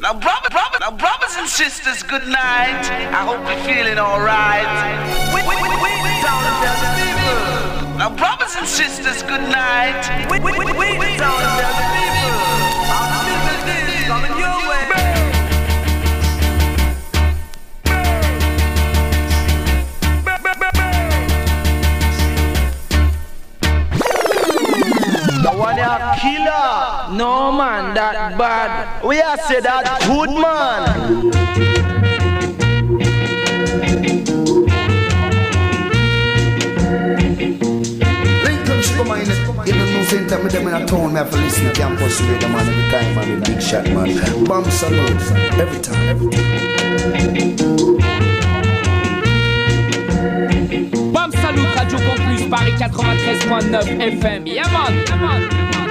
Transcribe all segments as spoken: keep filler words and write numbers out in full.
Now, brother, brother, now, brothers and sisters, good night. I hope you're feeling alright. We, we, we, we, we down and tell the people. Now, brothers and sisters, good night. We, we, we, we, we down and tell the people. Our business is coming your way. The one a killer. No man, that bad. We are say that good man. Lincoln Sugar Mine, even no center with them in a town, me have to listen to campus radio man every time, man, big shot man. Bomb salute, every time, every time. Bomb Salut, Radio Campus, Paris quatre-vingt-treize point neuf F M. Yeah man, yeah man.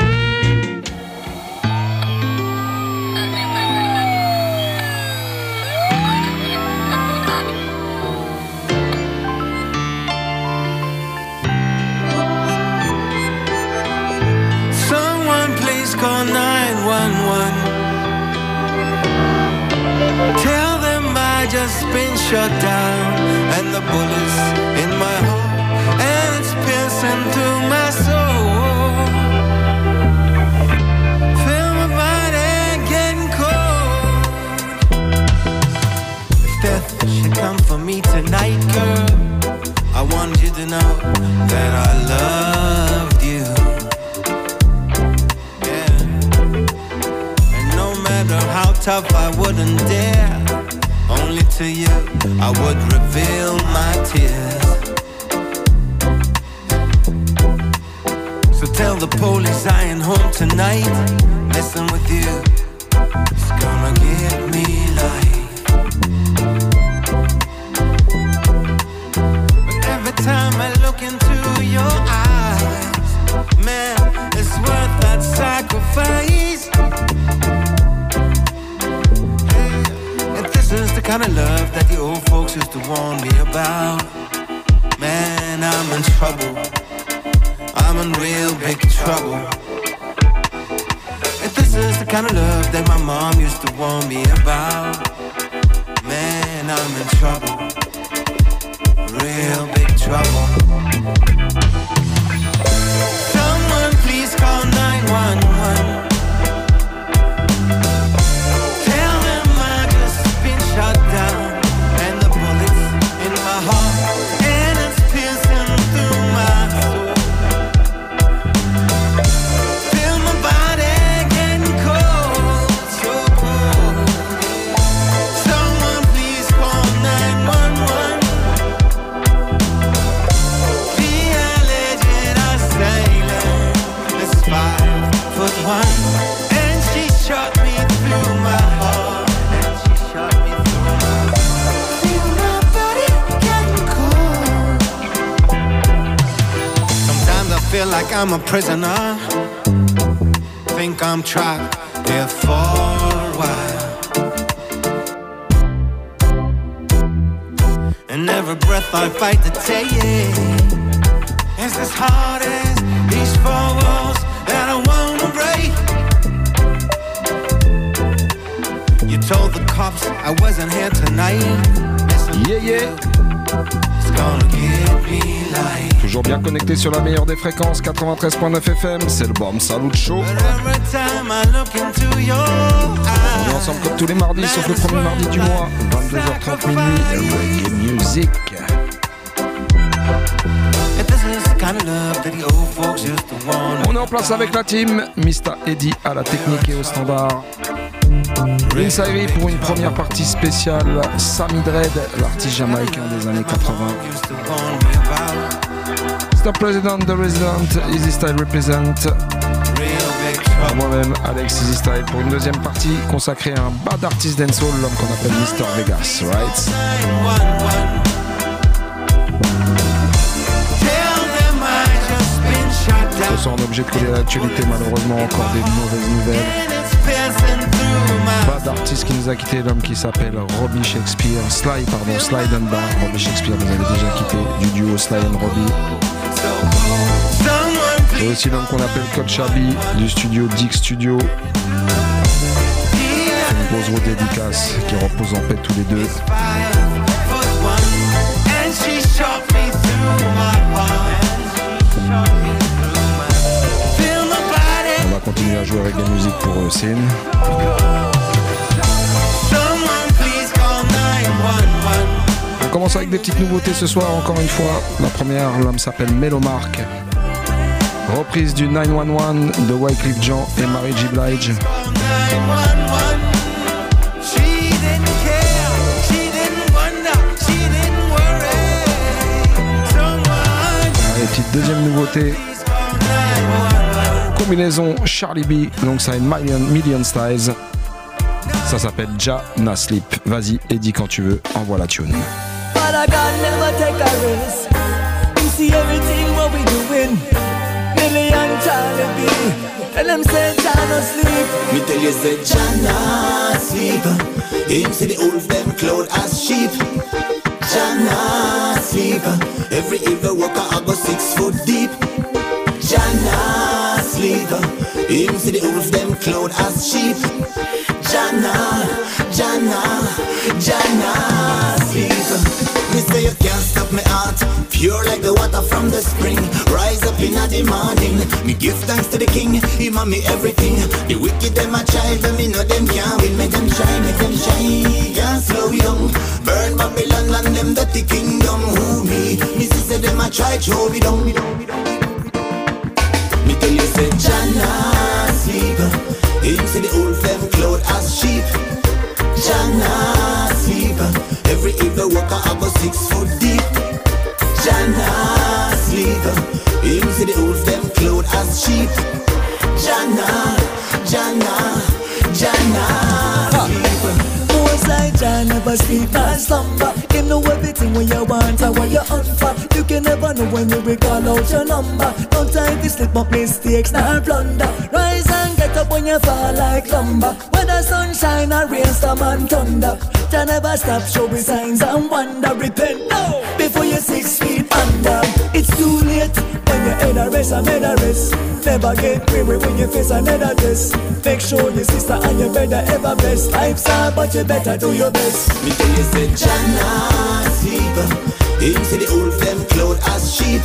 Someone please call nine one one. Tell them I just been shot down and the bullets in my heart and it's piercing through my soul. Feel my body getting cold. If death should come for me tonight, girl, I want you to know that I loved you. Yeah. And no matter how tough I wouldn't dare, only to you I would reveal my tears. So tell the police I ain't home tonight. Messing with you, it's gonna give me life. But every time I look into your eyes, man, it's worth that sacrifice. This is the kind of love that the old folks used to warn me about. Man, I'm in trouble. I'm in real big trouble. And this is the kind of love that my mom used to warn me about. Man, I'm in trouble. Real big trouble. Someone please call nine one one. Shot down and the bullets in my heart and it's piercing through my soul. Feel my body getting cold, so cold. Someone please call nine one one. Be a legend, a sailor. It's five foot one and she shot me through my heart. Feel like I'm a prisoner. Think I'm trapped here for a while. And every breath I fight to take is as hard as these four walls that I wanna break. You told the cops I wasn't here tonight. Yeah, yeah. It's gonna give me life. Toujours bien connecté sur la meilleure des fréquences, quatre-vingt-treize point neuf F M, c'est le Bomb Salut Show. On est ensemble comme tous les mardis, sauf le premier mardi du mois, vingt-deux heures trente minuit, Reggae Music. On est en place avec la team, mister Eddy à la technique et au standard. Inside pour une première partie spéciale, Sammy Dread, l'artiste jamaïcain des années quatre-vingts. Stop President, The Resident, Easy Style Represent. Moi-même, Alex Easy Style, pour une deuxième partie consacrée à un bad artist dancehall, l'homme qu'on appelle mister Vegas, right? Ce soir, on est obligé de coller à l'actualité, malheureusement, encore des mauvaises nouvelles. Pas d'artiste qui nous a quitté, l'homme qui s'appelle Robbie Shakespeare, Sly, pardon, Slide and Bar. Robbie Shakespeare nous avait déjà quitté du duo Sly and Robbie. Et aussi l'homme qu'on appelle Coach Abby du studio Dick Studio. propose vos dédicaces, qui reposent en paix tous les deux. On va continuer à jouer avec des musiques pour euh, Sin. On commence avec des petites nouveautés ce soir, encore une fois. La première, l'homme s'appelle Melomark. Reprise du neuf un un de Wyclef Jean et Mary J. Blige. Allez, petite deuxième nouveauté. Combinaison Charlie B, donc ça a une million, million styles. Ça s'appelle Ja Na Sleep. Vas-y, Eddie, quand tu veux, envoie la tune. Tell them say Jah no sleep. Me tell you say Jah no sleep. Him see the wolf them cloud as sheep. Jah no sleep. Every evil worker I go six foot deep. Jah no sleep. Him see the wolf them cloud as sheep. Jah no, Jah no, Jah no sleep. Me say you can't stop me heart, pure like the water from the spring. Rise up in the morning, me give thanks to the King. He man me everything. The wicked them a try, but me know them can't win. Make them shine, make them shine. Can't slow you down. Burn Babylon and them dirty kingdom. Who me? Me say them a try, throw me down. Me tell you say Jah no sleep. Him see the wolf them cloud as sheep. Jah no sleep. Every evil worker I go six foot deep. Jah no sleep. Him see the wolf them cloud as sheep. Jah no, Jah no, Jah no sleep. Most like Jah never sleep nor slumber. Him know everything when you want and what you hunt for. You can never know when you will call out your number. No time to slip up mistakes nor blunder. Rise and get up when you fall like lumber. Whether sunshine or rainstorm and thunder. Jah never stop showing signs and wonder. Repent now before you're six feet under. It's too late when your head a rest and head a rest. Never get weary when you face another test. Make sure your sister and your brother ever best. Life's hard but you better do your best. Me tell you say Jah no sleep. Him see the wolf them cloud as sheep.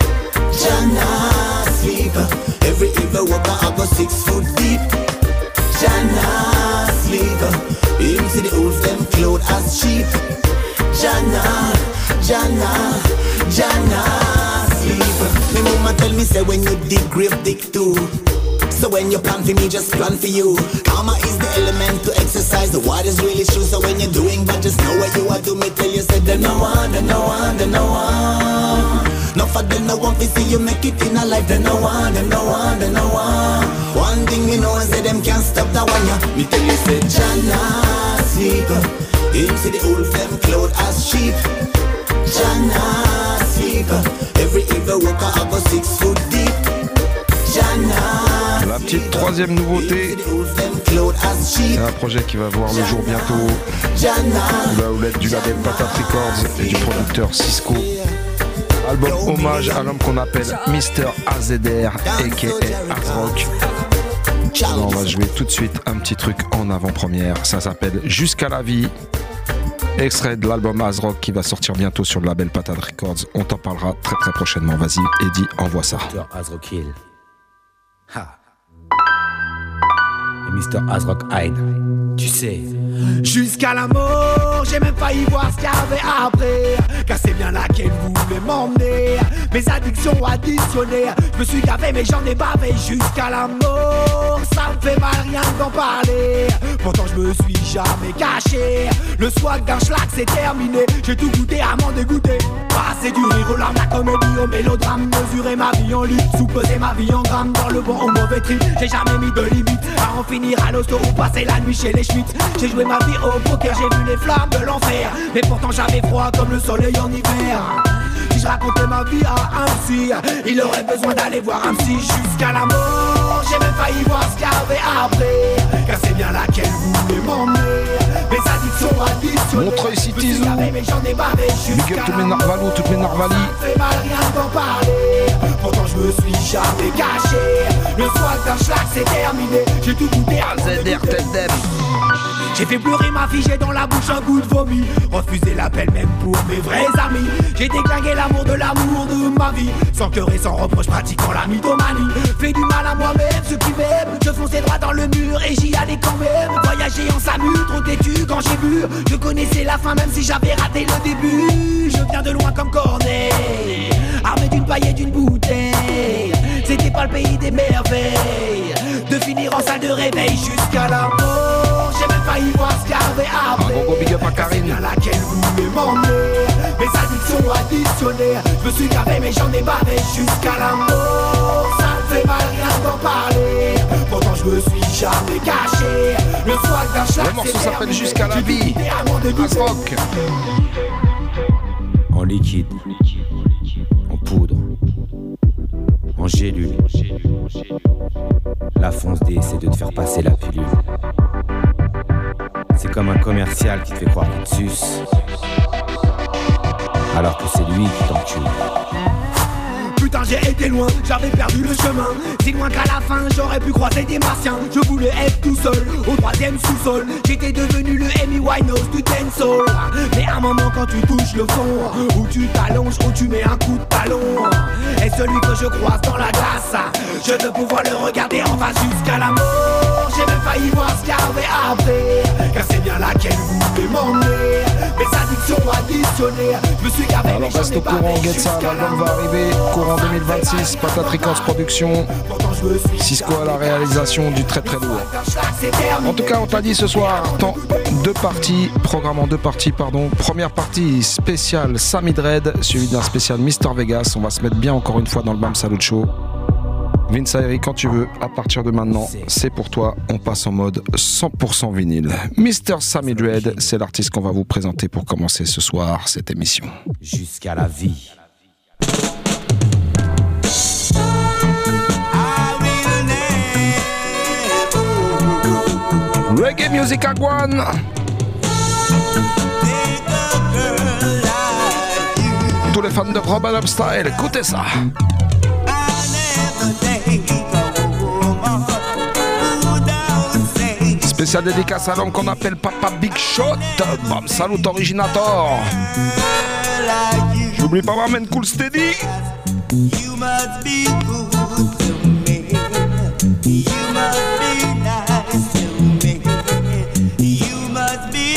Jah no sleep. Every evil worker I go six foot deep. Jah no sleep. Him see the wolf them cloud as sheep. Jah no, Jah no, Jah no sleep. Me mama tell me say when you dig grave dig too. So when you plan for me, just plan for you. Karma is the element to exercise. The word is really true. So when you're doing bad, just know what you are doing. Me tell you, say they no one, they no one, they no one. No for them, no one to see you make it in a life. They no one, they no one, they no one. One thing me know is that them can't stop that one. Yeah. Me tell you, say Jah no sleep. Him see the wolf them cloud as sheep. Jah no sleep. Every evil worker I go six foot deep. Jah no. La petite troisième nouveauté, c'est un projet qui va voir le jour bientôt. Il va vous être du label Patat Records et du producteur Cisco. Album hommage à l'homme qu'on appelle Mister A Z R, aka Azrock. On va jouer tout de suite un petit truc en avant-première. Ça s'appelle Jusqu'à la vie. Extrait de l'album Azrock qui va sortir bientôt sur le label Patat Records. On t'en parlera très très prochainement. Vas-y, Eddie, envoie ça. Ha. Et mister Azrock Hyde, tu sais. Jusqu'à la mort, j'ai même failli voir ce qu'il y avait après. Car c'est bien là qu'elle voulait m'emmener. Mes addictions additionnées, je me suis gavé mais j'en ai bavé. Jusqu'à la mort, ça me fait mal rien d'en parler. Pourtant je me suis jamais caché. Le swag d'un schlag c'est terminé. J'ai tout goûté à m'en dégoûter. Passer du rire aux larmes, la comédie au mélodrame. Mesurer ma vie en litre, sous-peser ma vie en grammes. Dans le bon ou mauvais trip, j'ai jamais mis de limite. À en finir à l'hosto ou passer la nuit chez les Schmitt. J'ai joué ma vie au poker, j'ai vu les flammes de l'enfer. Mais pourtant j'avais froid comme le soleil en hiver. Si je racontais ma vie à un psy, il aurait besoin d'aller voir un psy. Jusqu'à la mort, j'ai même failli voir ce qu'il y avait après. Car c'est bien là qu'elle voulait m'emmener. Mes addictions additionnées, Montreuil City Zoo. Big up tous mes Narvalos, toutes mes Narvalis. Ça fait mal rien d'en parler. Pourtant je me suis jamais caché. Le swag d'un schlag c'est terminé. J'ai tout goûté à Z R T. J'ai fait pleurer ma fille, j'ai dans la bouche un goût de vomi. Refusé l'appel même pour mes vrais amis. J'ai déglingué l'amour de l'amour de ma vie. Sans cœur et sans reproche, pratiquant la mythomanie. Fait du mal à moi-même, ceux qui m'aiment. Je fonçais droit dans le mur et j'y allais quand même. Voyager en SAMU, trop têtu quand j'ai bu. Je connaissais la fin même si j'avais raté le début. Je viens de loin comme Corneille, armé d'une paille et d'une bouteille. C'était pas le pays des merveilles, de finir en salle de réveil jusqu'à la mort. J'ai même failli voir ce qu'il y avait après. Un gros big up à Karine à laquelle vous voulez m'emmener. Mes addictions additionnées. Je me suis gavé mais j'en ai bavé jusqu'à la mort. Ça me fait mal rien d'en parler. Pourtant je me suis jamais caché. Le swag d'un schlag. Le morceau s'appelle Jusqu'à la vie. Asrock. En liquide, en poudre, en gélule. La fonce D essaie de te faire passer la pilule. C'est comme un commercial qui te fait croire qu'il te suce, alors que c'est lui qui t'encule. Putain j'ai été loin, j'avais perdu le chemin. Si loin qu'à la fin j'aurais pu croiser des martiens. Je voulais être tout seul, au troisième sous-sol. J'étais devenu le Amy Winehouse du dancehall. Mais à un moment quand tu touches le fond, où tu t'allonges, où tu mets un coup de talon, et celui que je croise dans la glace, je veux pouvoir le regarder en face jusqu'à la mort. J'ai même failli voir ce qu'il y avait après, car c'est bien là qu'elle voulait m'emmener. Mes addictions additionnées, je me suis gavé. Alors reste au courant, get ça, l'album va arriver courant deux mille vingt-six, Patate Records Production, Cisco à la réalisation du très très lourd. En tout cas on t'a dit ce soir, temps deux parties, programme en deux parties pardon. Première partie spéciale Sammy Dread, suivi d'un spécial Mister Vegas. On va se mettre bien encore une fois dans le Bam Salut Show. Vince Ayri, quand tu veux, à partir de maintenant, c'est pour toi. On passe en mode cent pour cent vinyle. Mister Sammy Dread, c'est l'artiste qu'on va vous présenter pour commencer ce soir cette émission. Jusqu'à la vie. Reggae music à Guan. Tous les fans de Robin Upstyle, écoutez ça. Spécial dédicace à l'homme qu'on appelle Papa Big Shot. Bam salut originator. J'oublie pas ma main Cool Steady. You must be good to me. You must be nice to me. You must be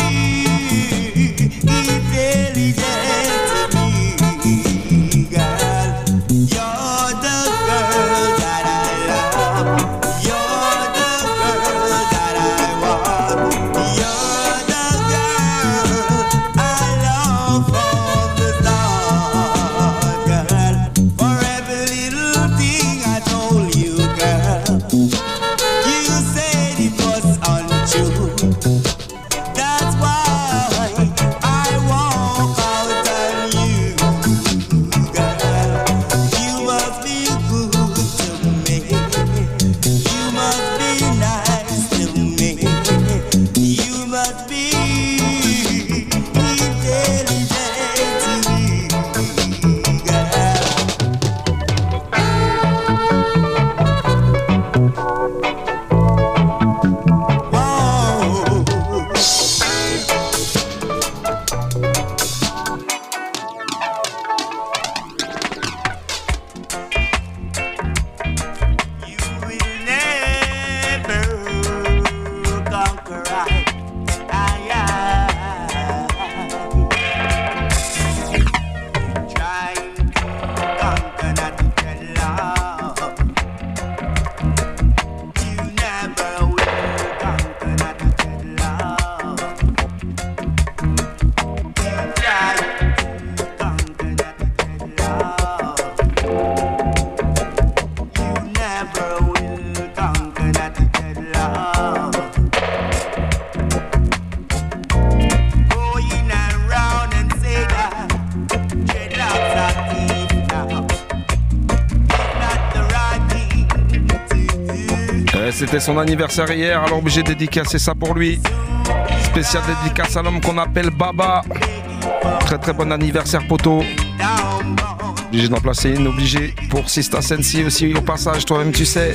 intelligent to me, girl. You're the girl that I love. You're the girl that I want. You're the girl I love from the start, girl. For every little thing I told you, girl, you said it was untrue. That's why I walk out on you, girl. You must be good to me. You must be nice to me. You must be intelligent to me, girl. Whoa. You will never conquer I, I, I. Trying to conquer not to love. You never will conquer not to love. You try to conquer not to love. You never will conquer not to love. Going around and say that dreadlocks are deep now. It's not the right thing to do. Euh, C'était son anniversaire hier, alors j'ai dédicacé ça pour lui. Spécial dédicace à l'homme qu'on appelle Baba. Très très bon anniversaire poteau. Down, Obligé d'en placer une, obligé pour Sista Sensi aussi au passage, toi-même tu sais.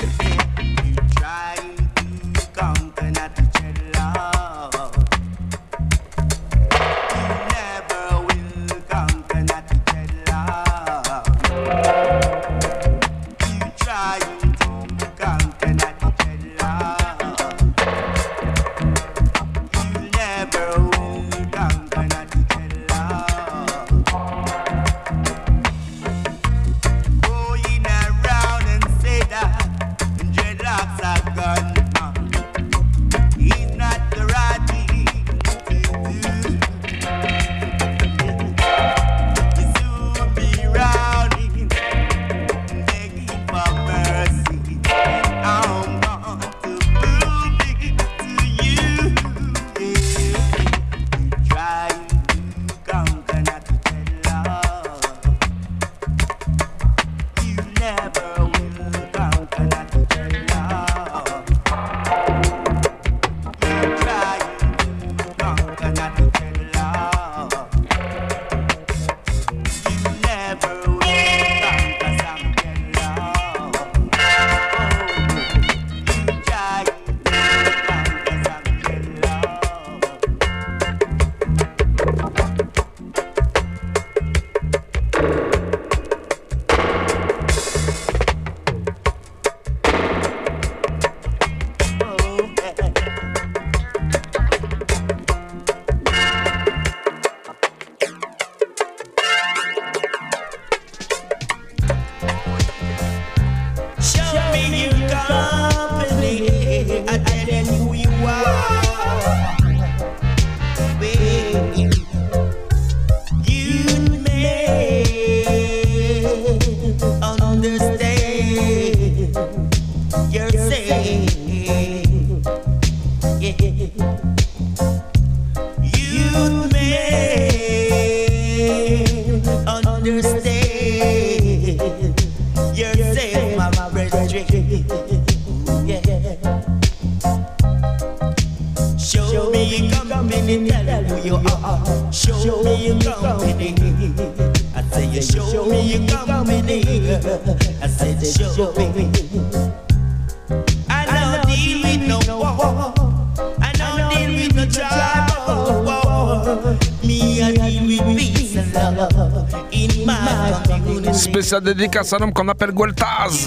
Spécial dédicace à un homme qu'on appelle Gueltaz.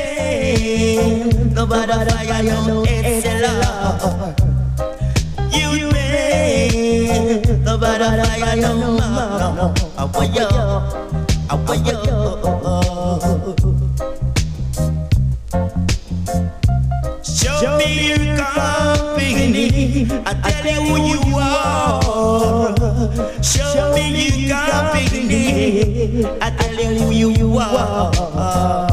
Show me your company, I tell you who you are. Show me your company, I tell you who you are.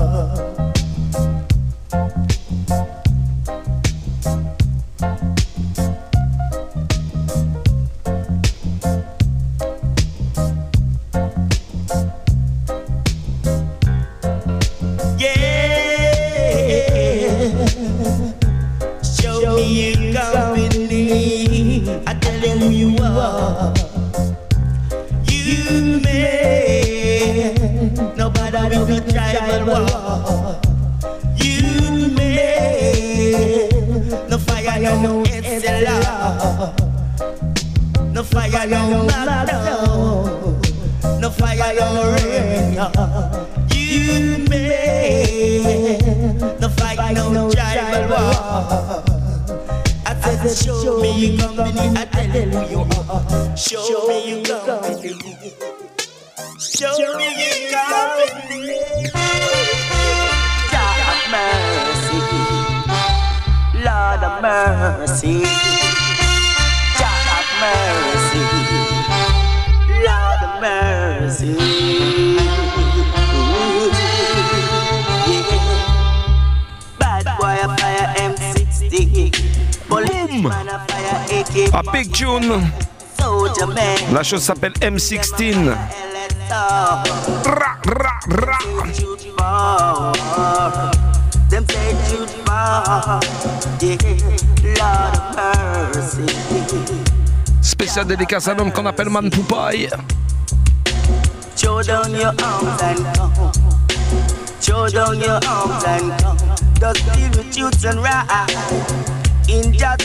Show me your company, I tell you who you are. Show me your company. Show me your company. God have mercy, Lord have mercy. God have mercy, Lord have mercy. Ooh, yeah. Bad boy a fire M sixty. Boom! A big tune. La chose s'appelle M seize. Ra, ra, ra. Spécial dédicace à un homme qu'on appelle Man Poupaille. Throw down your arms and come. Throw down your arms and come. Just deal with youths and right in just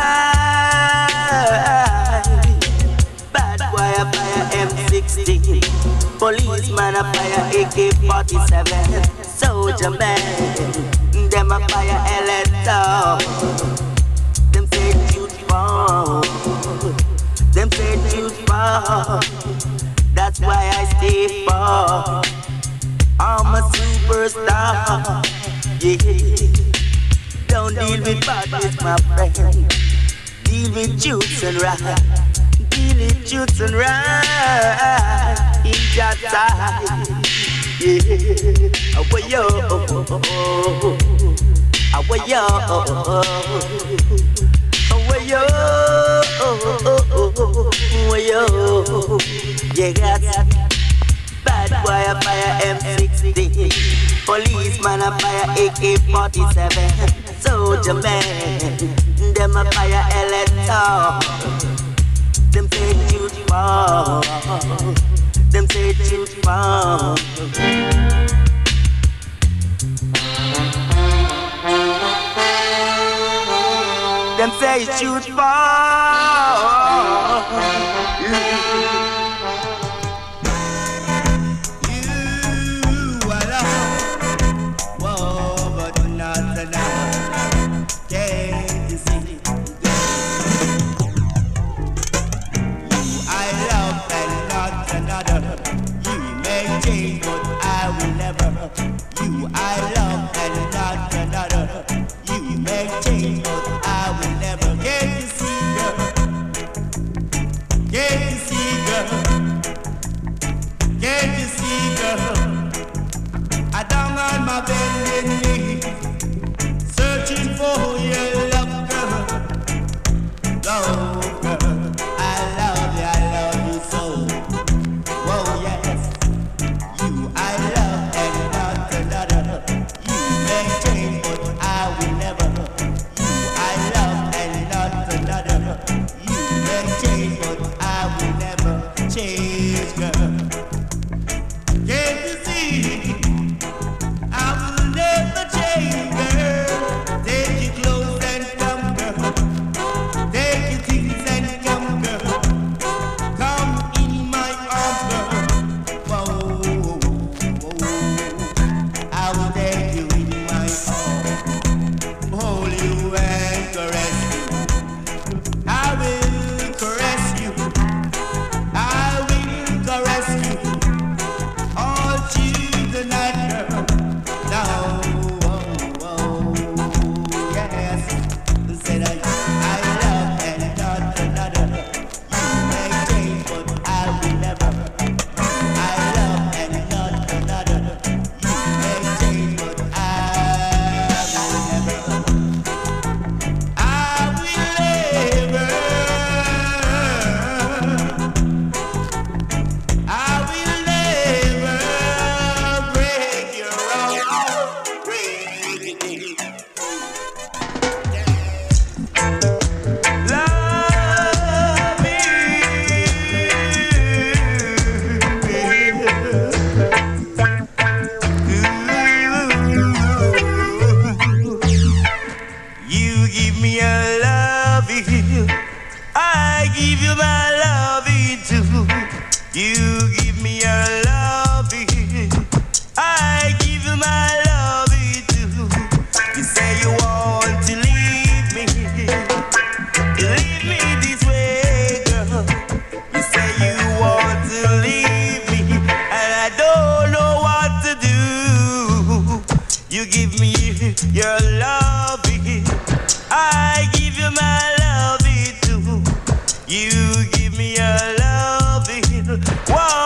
side. Bad boy a fire M sixteen. Policeman a fire A K forty-seven. Soldier man, them a fire L S O. Them say shoot for. Them say shoot for. That's why I stay far. I'm a superstar. Yeah. Don't deal with badness, my friend. Deal with youths and right. Deal with youths and right. In that side. Yeah. Away yo. Away yo. Away yo. Away yo. Yeah. Bad boy a fire M sixteen. Policeman a fire A K forty-seven. Soldier man, them a fire L S O. Them say shoot for. Them say shoot for. Them say shoot for. You I love and not another. You may change, but I will never. Get to see, girl. Get to see, girl. Get to see, girl. I down on my bending knees, searching for your love, girl. Love, girl. I love you, I love you so. Whoa, yes. You I love and not another. You may change, but I will never. You I love and not another. You may change, but I will never change, girl. Can't you see? I will never change, girl. Take your clothes and come, girl. Take your things and come, girl. Come in my arms, girl. Whoa, whoa, whoa. I will take you in my arms, hold you and caress you. I will caress you. I will caress you all through the night, girl. Now, oh, oh, yes. Said I, I love and not another. You may change, but I will never. I love and not another. You may change, but I will never. I will never. I will never break your heart. Break it. Love me. You give me a loving, I give you my loving too. You give me a loving, I give you my loving too. You say you want to leave me, leave me this way, girl. You say you want to leave me, and I don't know what to do. You give me your loving, I give you my loving too. You give me your loving, whoa.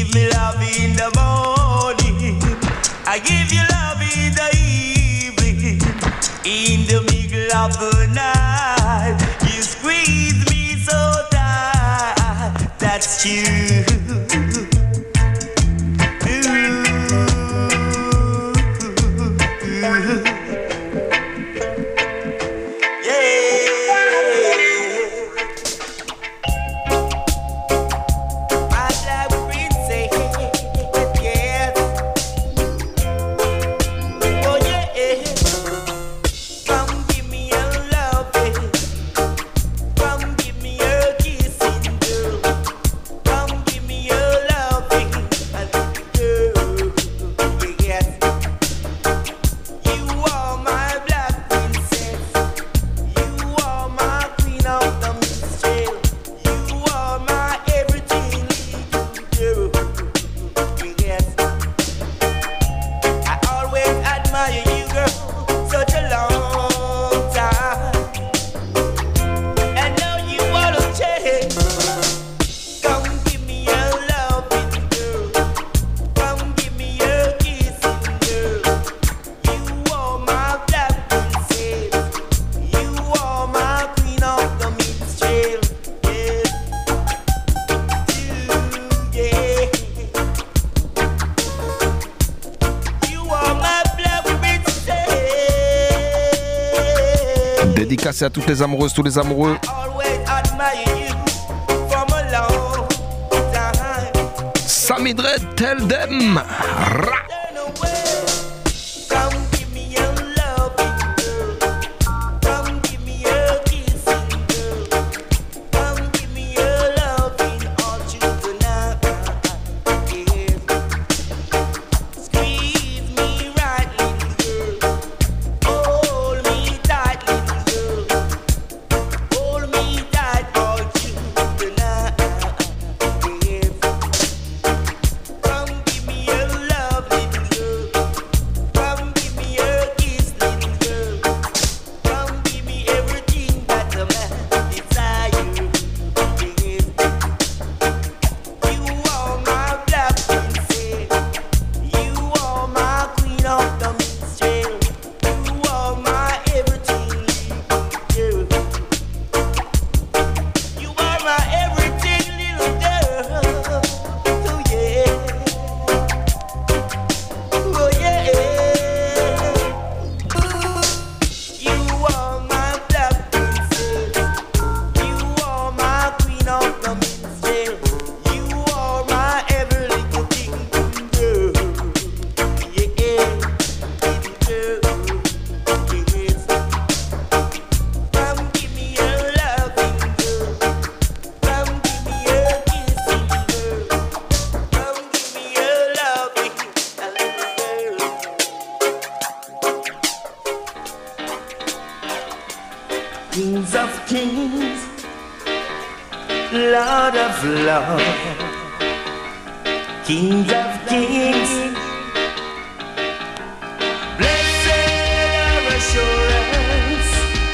give me love in the morning, I give you love in the evening, in the middle of the night, you squeeze me so tight, that's you. Dédicacé à toutes les amoureuses, tous les amoureux. Sammy Dread, tell them. Ra. Kings of kings, Lord of lords, Kings of kings, blessed assurance,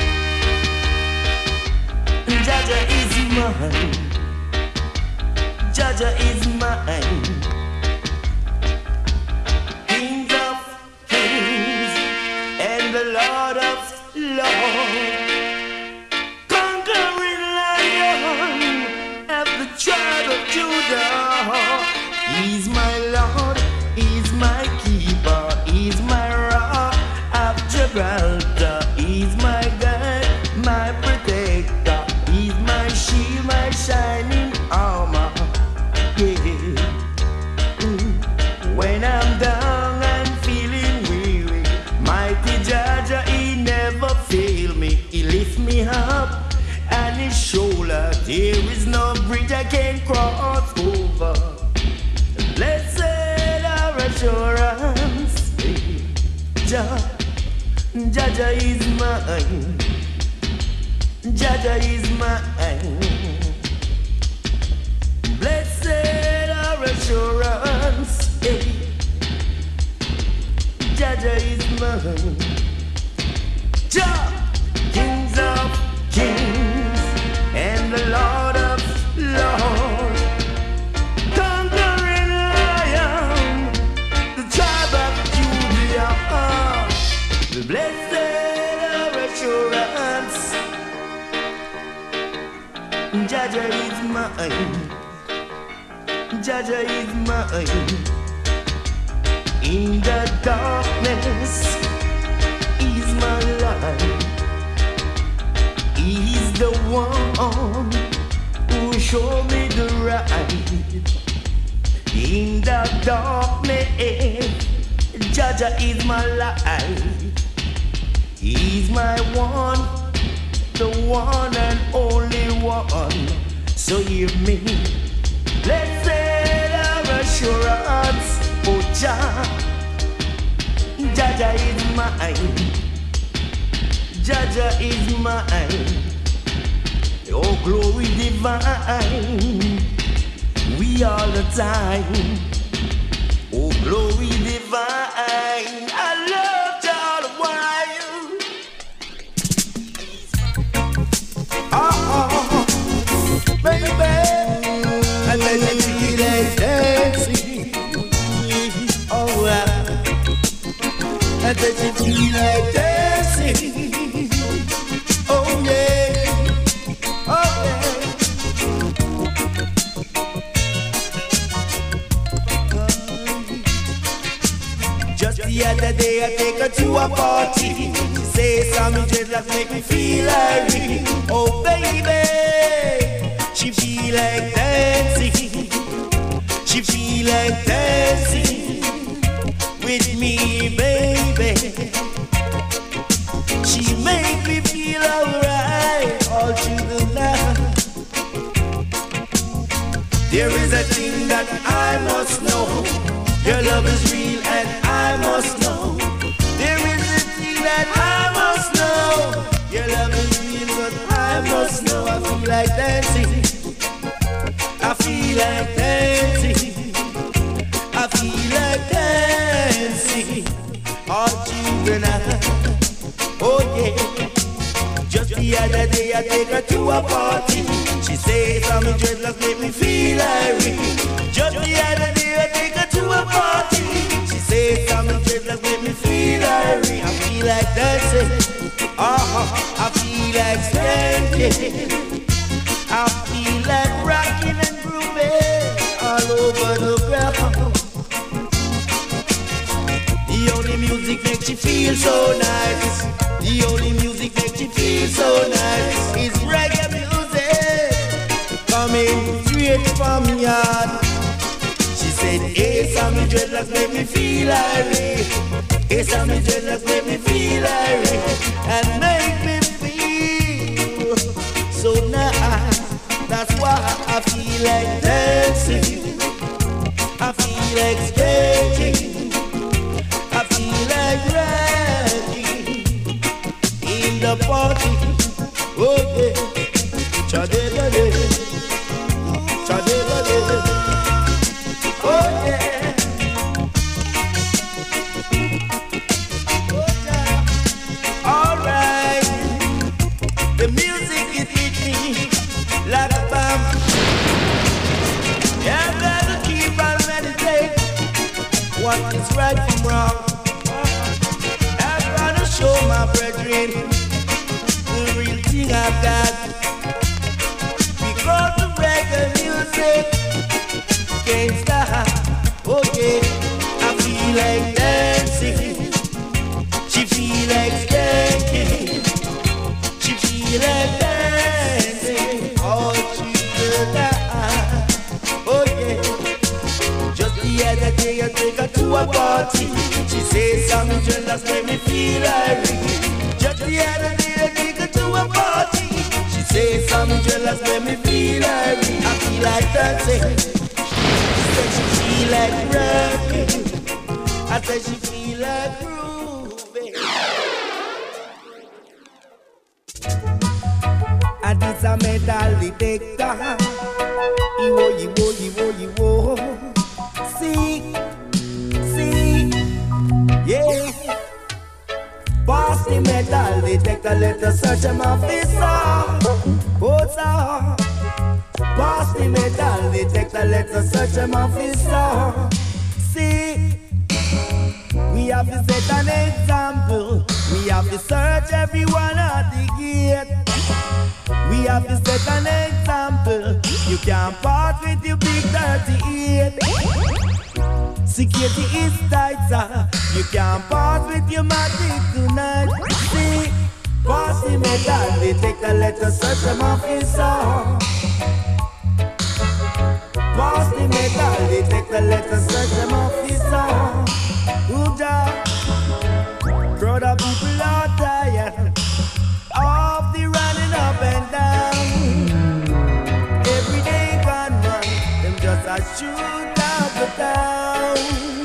Jaja is mine, Jaja is mine. Kings of kings and the Lord of lords, tribe of Judah, He's my Lord, He's my keeper, He's my rock of Gibraltar, He's my God, my protector, He's my shield, my shining armor. Yeah. Mm. When I'm down and feeling weary, mighty Jaja, He never fail me, He lift me up. And His shoulder, there is no bridge I can cross over. Blessed our assurance, Jah, Jaja is mine, Jaja is mine. Blessed our assurance, Jaja is mine. Jah, kings of kings and the Lord of lords, conquering Jaja is mine. Jaja is mine. In the darkness, He's my light. He's the one who showed me the right. In the darkness, Jaja is my light. He's my one, the one and only one. So hear me. Let's say our assurance, oh Jah, Jaja is mine. Jaja is mine. Oh glory divine, we all the time. Oh glory divine, I love Jah all the while. Oh, oh, baby, I let me feel like dancing. Oh, wow. I let me feel like dancing. Oh, yeah. Oh, yeah. Just the other day I take her to a party. She says some dreadlocks make me feel irate. Oh baby, she feel like dancing. She feel like dancing with me, baby. She make me feel alright all through the night. There is a thing that I must know. Your love is real and I must know. There is a thing that I must know. Your love is real but I must know. I feel like dancing. I feel like dancing. I feel like dancing all through the night. Oh yeah. Just the other day I take her to a party. She says some dreadlocks make me feel irate. Just the other day I take her to a party. She says some dreadlocks make me feel irate. I feel like dancing. Uh-huh. I feel like standing. I feel like rocking and grooving all over the ground. The only music makes you feel so nice. The only music makes you feel so nice. It's reggae music coming straight from your heart. She said, hey, some dreadlocks make me feel irate. Hey, some dreadlocks make me feel irate. And make me feel so nice. That's why I feel like dancing. I feel like skating. I feel like riding in the party. Oh yeah. Cha-de-la-de. Cha-de-la-de. Oh yeah. Oh yeah. All right. The music is hit me like a bomb. Yeah, I gotta keep on meditating what is right from wrong. I'm gonna show my brethren the real thing I've got. Because the reggae music can't stop. Oh yeah, I feel like dancing. She feel like skanking. She feel like dancing all through the night. Oh yeah. Just the other day I take her to a party. She says some dreadlocks make me feel irate. Just the other day I take her to a party. She says some dreadlocks make me feel irate. I feel like dancing. She said she feel like rocking. I said she feel like grooving. And it's a metal detector. Iwo, iwo, iwo, iwo. See, see, yeah. Pass the metal detector, let us search him officer. Oh, sir. Pass the metal detector, let us search him officer. See, we have to set an example. We have to search everyone at the gate. We have to set an example. You can't part with your big thirty-eight. Security is tight, sir. You can't part with your matic tonight. See, pass the metal, they take the letter, search them off his song. Pass the metal, they take the letter, search them off his song. Good job. Crowd of people are tired of the running up and down. Everyday gunman, them just a shoot out the town.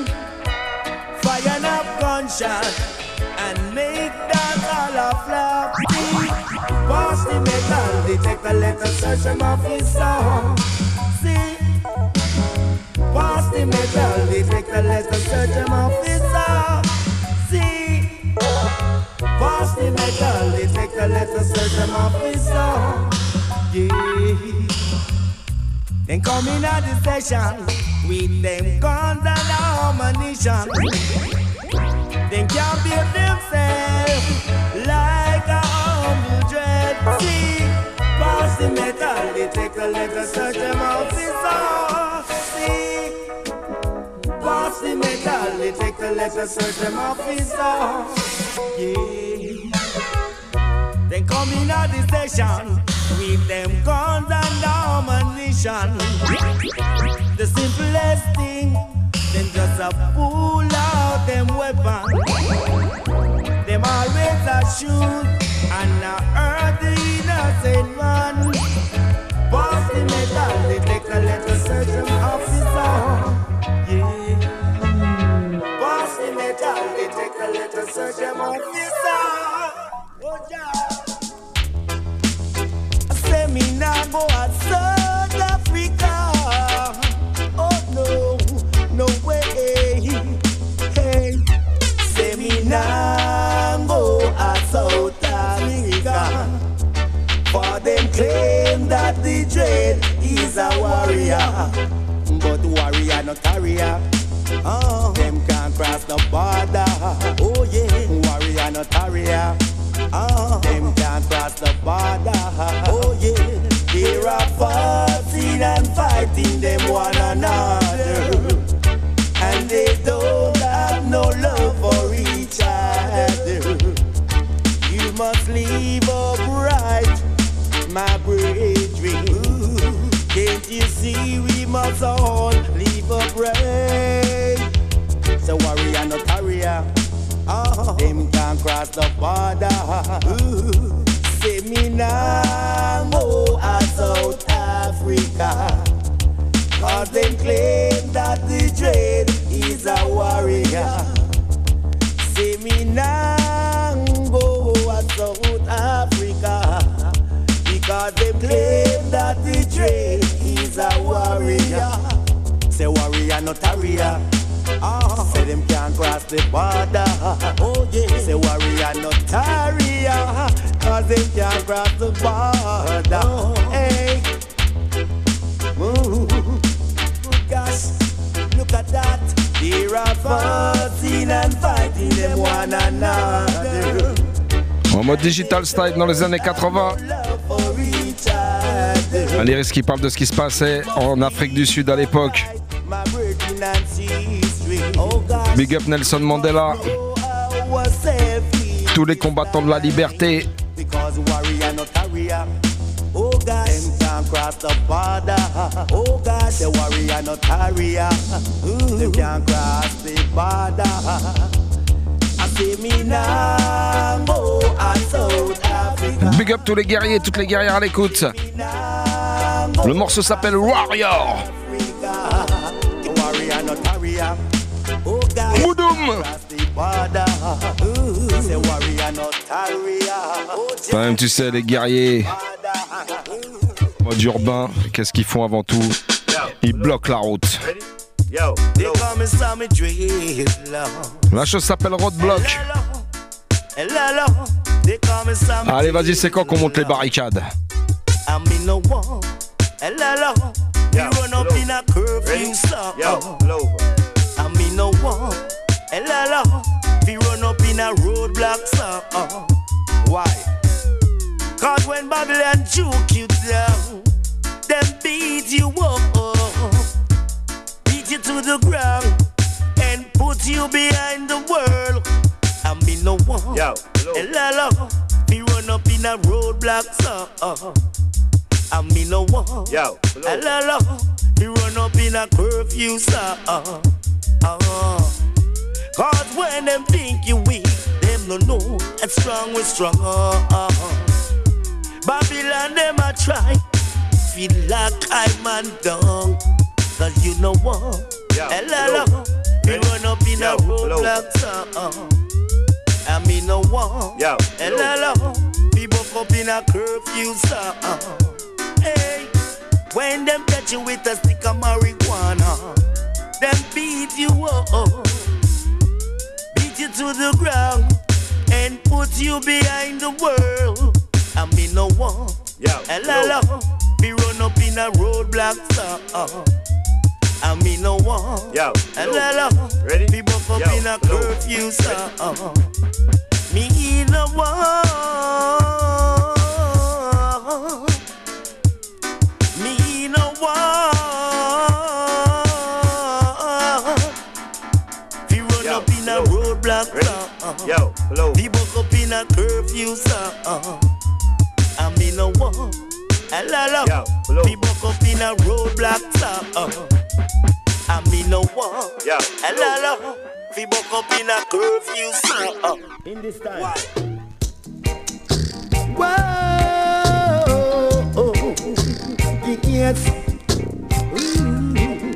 Fire up gunshot and make that all a flap. Pass the metal, they take the letter, search them off his song. See, pass the metal, they take the letter, search them off his song. See, pass the metal, they take the letter, search them off his song. Yeah. Then come in at the session with them guns and ammunition. They can't build themselves like a humble dread. See, pass the metal, they take the letter, search them off his song. See, pass the metal, they take the letter, search them off his song. Yeah. Then come in at the station with them guns and ammunition. The simplest thing, then just a pull out them weapons. Them always a shoot and a hurt the innocent man. Pass the metal, they take the letter, search them off his song. Yeah. Pass the metal, they take the letter, search them off his song. Oh, yeah. Me now go at South Africa. Oh no, no way. Hey, say me now go at South Africa. For them claim that the dread is a warrior, but warrior not carrier. Oh, them can't cross the border. Oh yeah, warrior not carrier. Oh, them can't cross the border. Oh yeah, they are fighting and fighting them one another, and they don't have no love for each other. You must live upright, my brethren. Can't you see we must all live upright? So warrior not carrier. Oh, them can't cross the border. Ooh, say me now go at South Africa, cause them claim that the dread is a warrior. Say me now go at South Africa, because them claim that the dread is a warrior. Say warrior not carrier. Oh, say them can't cross the border. Oh yeah, say warrior not carrier, cause them can't cross the border. Oh. Hey, ooh, gosh, look at that. They are fighting and fighting them one another. En mode digital style dans les années quatre-vingts. Un lyrique qui parle de ce qui se passait en Afrique du Sud à l'époque. Big up Nelson Mandela, tous les combattants de la liberté. Big up tous les guerriers, toutes les guerrières à l'écoute. Le morceau s'appelle Warrior. Moudoum. Quand même, tu sais, les guerriers, mode urbain, qu'est-ce qu'ils font avant tout? Ils bloquent la route. La chose s'appelle Roadblock. Allez, vas-y, c'est quand qu'on monte les barricades? We run up in a curfew stop. I mean no one. We run up in a roadblock stop. Why? Cause when Babylon juke you down, them beat you up, beat you to the ground, and put you behind the world. I mean no one, yo, hello, me run up in a roadblock, so I mean no one, yo, hello, me run up in a curfew, so uh, cause when them think you weak, them no know that strong we strong. Babylon them a try, feel like I'm man down, cause you know what, hello, me run up in yo, a roadblock, so I mean no one, yo, hello, we woke up in a curfew, so hey, when them catch you with a stick of marijuana, them beat you up, beat you to the ground, and put you behind the world. I mean no one, yo, hello, we run up in a roadblock, so I mean no one, yo, hello, ready? We woke up yo, in a curfew, so me no one, me no one. We run yo, up in a roadblock, so yo, hello. We woke up in a curfew, so I mean no one, hello, yo, hello. We woke up in a roadblock, so I mean no one, yo, hello, we woke up in a curfew, so in this time. What? Whoa, oh, yes, ooh,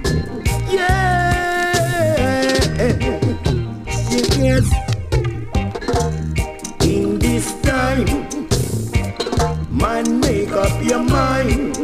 yeah, yes. In this time, man, make up your mind.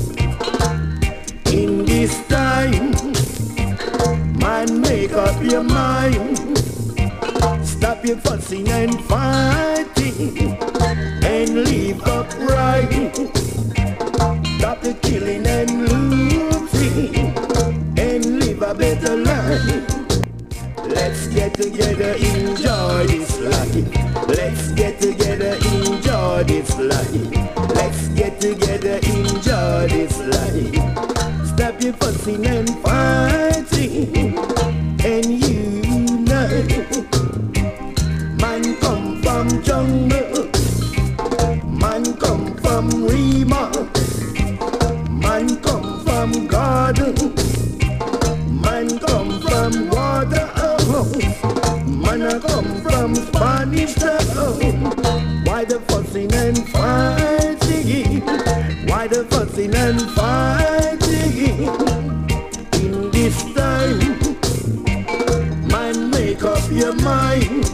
In this time, man, make up your mind. Stop your fussing and fighting and live upright. Stop the killing and looting and live a better life. Let's get together, enjoy this life. Let's get together, enjoy this life. Let's get together, enjoy this life. Stop your fussing and fighting and unite. Man come from jungle, man come from Rima, man come from garden, man come from waterhouse, man a come from Spanish town. Why the fussing and fighting? Why the fussing and fighting? In this time, man, make up your mind.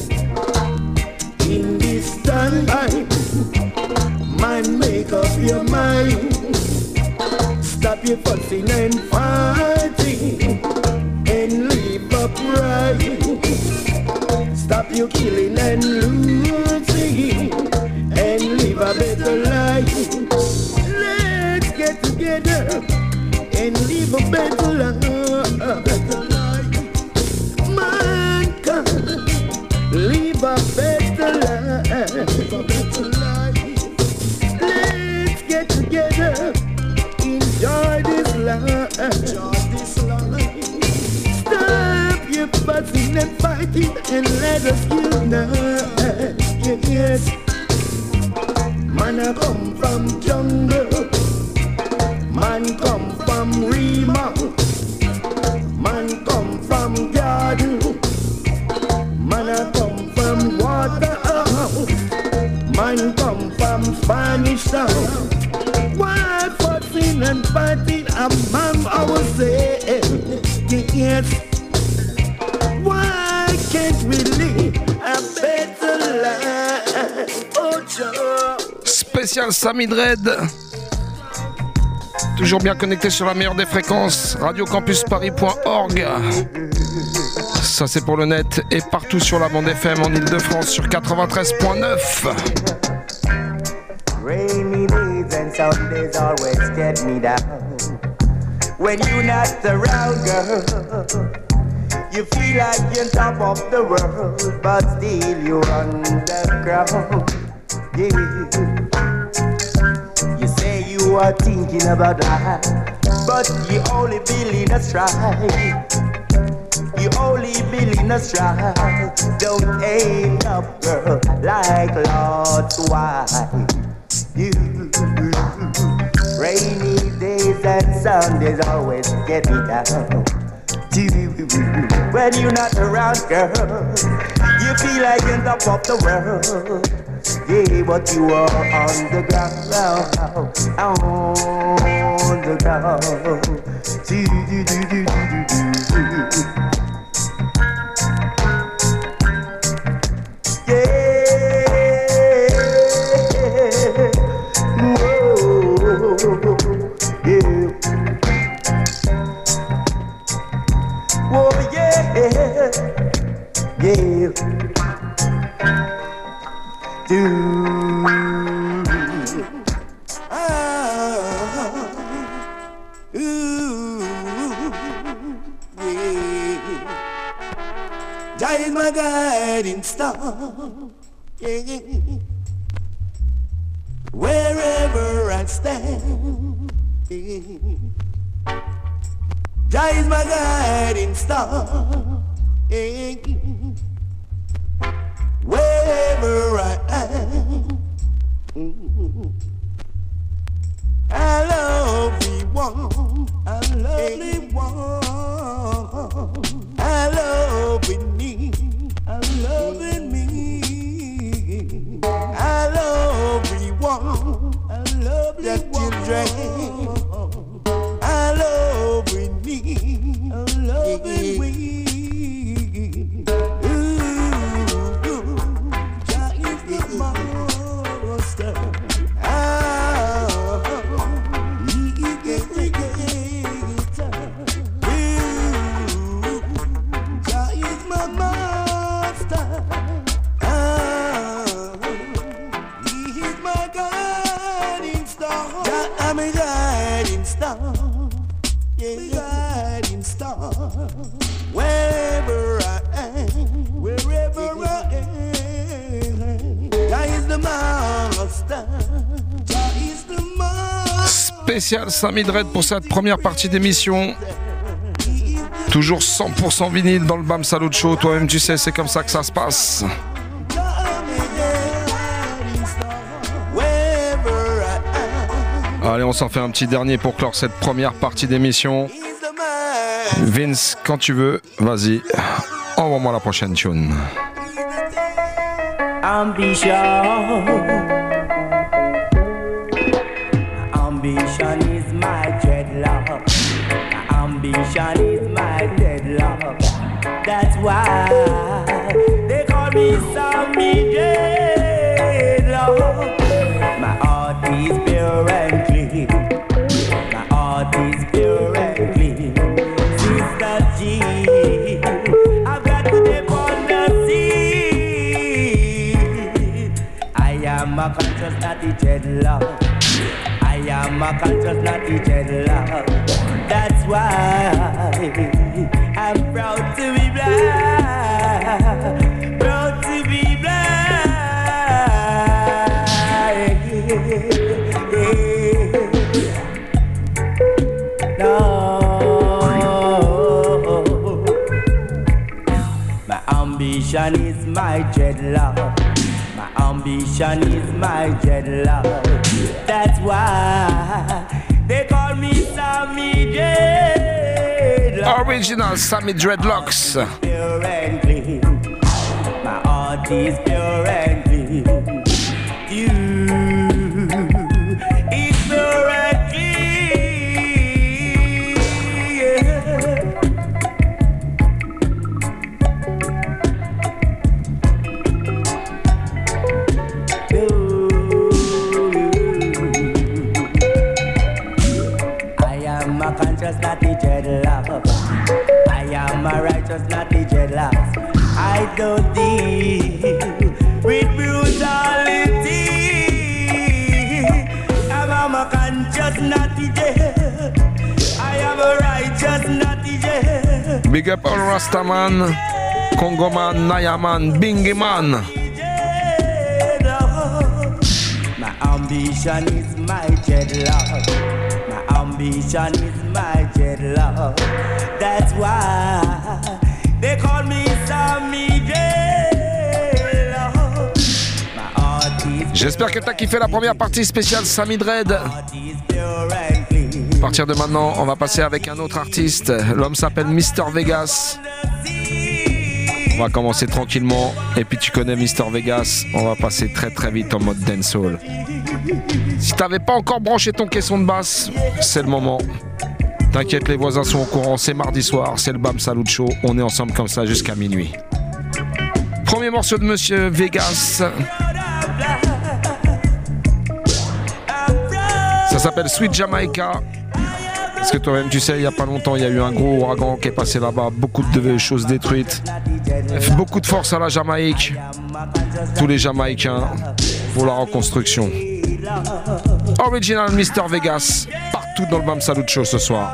In this time, man, make up your mind. Stop your fussing and fighting and live upright. Stop your killing and looting and live a better life. Let's get together and live a better life. A better life. Mankind, live a better life. A better life. Let's get together, enjoy this life. Enjoy this life. Stop your fussing and fighting and let us unite. Yes. Man, I come from jungle. Man, come from Rima. Man, come from garden. Man, I come from waterhouse. Man, come from Spanish town. Why fussing and fighting among ourselves? Yes. Why can't we live a better life? Oh, Joe. Spécial Samy Dread. Toujours bien connecté sur la meilleure des fréquences, radio campus paris point org. Ça c'est pour le net et partout sur la bande F M en Ile-de-France sur quatre-vingt-treize virgule neuf. Rainy days and some days always get me down. When you're not around, girl, you feel like you're top of the world, but still you're underground. Yeah. you are thinking about life, but you only believe that's right. You only believe that's right. Don't end up, girl, like Lord's wife. You rainy days and Sundays always get me down. When you're not around, girl, you feel like you're on top of the world. Yeah, but you are on the ground, on the ground. Yeah. Do. Ah. Ooh. Yeah. Jah is my guiding star. Yeah. Wherever I stand. Yeah. Jah is my guiding star. Yeah. Wherever I am, I love everyone, I love everyone, I love in me, I love in me, I love everyone, I love the children, I love in me, I love in me. Wherever I am, wherever I am, Jah is the master, Jah is the master. Spécial Sammy Dread pour cette première partie d'émission. Toujours cent pour cent vinyle dans le Bam Salut Show. Toi-même tu sais, c'est comme ça que ça se passe. Allez, on s'en fait un petit dernier pour clore cette première partie d'émission. Vince, quand tu veux, vas-y, envoie-moi la prochaine tune. Ambition, ambition is my dreadlock. Ambition is my deadlock. That's why they call me Sammy Dreadlock. My heart is pure and clean. My heart is pure and clean. I've got to dip on the sea. I am a conscious, not the dreadlock. I am a conscious, not the dreadlock. That's why I'm proud to be black. Proud to be black. No. Ambition is my dreadlock. My ambition is my dreadlock. That's why they call me Sammy Dreadlock. Original Sammy Dreadlocks. Pure and clean. My heart is pure and clean. You is pure and clean. Yeah. Conscious, not the dreadlock. I am a righteous, not the dreadlocks. I don't deal with brutality. I'm a conscious, not the dread. I am a righteous, not the dread. Big up all Rastaman, Congoman, Nayaman, Bingiman. ambition is my dreadlock. My ambition is my dreadlock. That's why they call me Sammy Dreadlock. My heart is. J'espère que t'as kiffé la première partie spéciale Sammy Dread. À partir de maintenant, on va passer avec un autre artiste. L'homme s'appelle mister Vegas. On va commencer tranquillement. Et puis tu connais mister Vegas. On va passer très très vite en mode dancehall. Si t'avais pas encore branché ton caisson de basse, c'est le moment. T'inquiète, les voisins sont au courant. C'est mardi soir, c'est le Bam Salut Show. On est ensemble comme ça jusqu'à minuit. Premier morceau de monsieur Vegas. Ça s'appelle Sweet Jamaica. Parce que toi-même tu sais, il n'y a pas longtemps, il y a eu un gros ouragan qui est passé là-bas, beaucoup de choses détruites. Beaucoup de force à la Jamaïque, tous les Jamaïcains, pour la reconstruction. Original mister Vegas, partout dans le Bam Salut Show ce soir.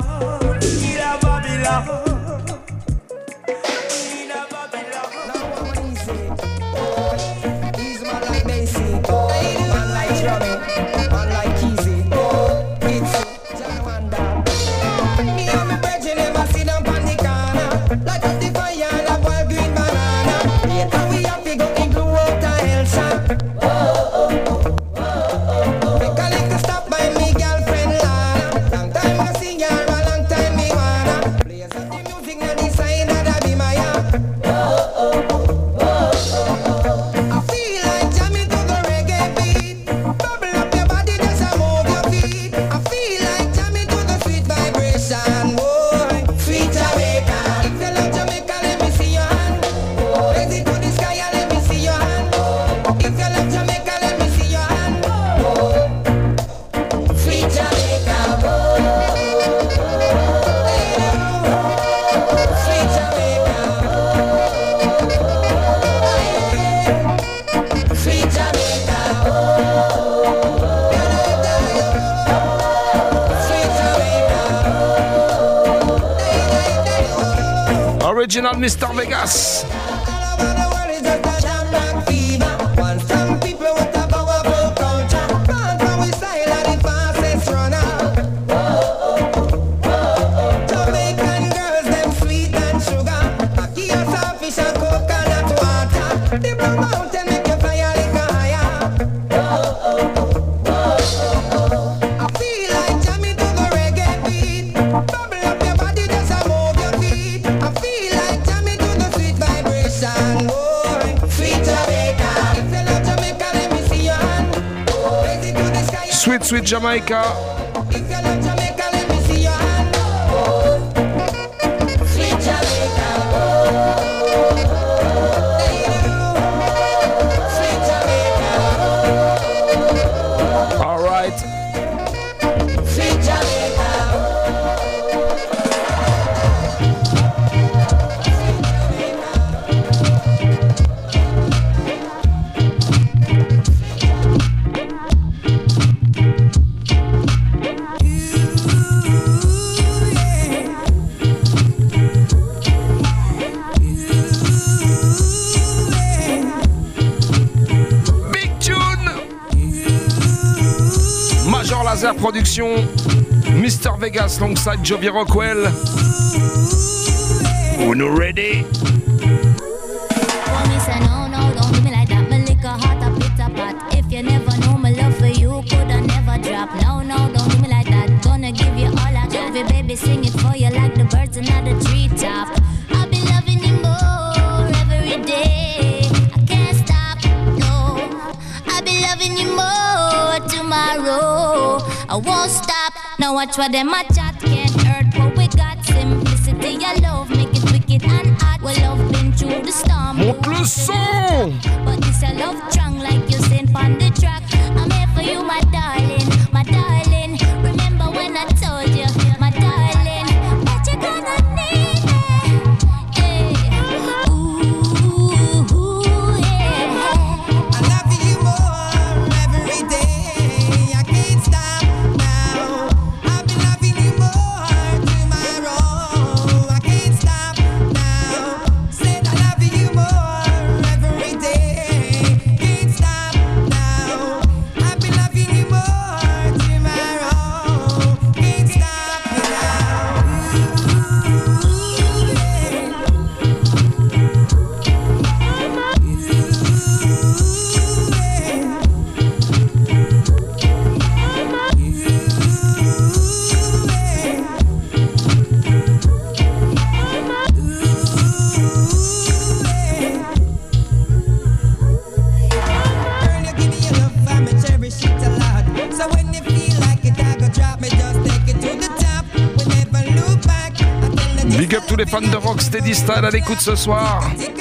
Original mister Vegas. Sweet, sweet Jamaica. All right. Production mister Vegas alongside Jovi Rockwell. Uno ready? No, no, don't do me like that. My liquor hot, a bit of pot. If you never know my love for you, coulda never drop. No, no, don't do me like that. Gonna give you all I got. Jovi, baby, sing it for you like the birds in the treetop. I'll be loving you more every day. I can't stop, no. I'll be loving you more tomorrow. I won't stop. Now watch what them a chat can't hurt what we got. Simplicity, your love make it wicked and hot. Well, love been through the storm. Monte le son. But this a love strong like you sing on the track. I'm here for you, my darling, my darling. Remember when I told you, my darling, that you're gonna need it. Hey. Ooh, ooh, yeah. I love you more every day. I can't stop now. I've been loving you more tomorrow. I can't stop now. Said I love you more every day. Can't stop now. I've been loving you more. Big up tous les fans de Rocksteady Style à l'écoute ce soir.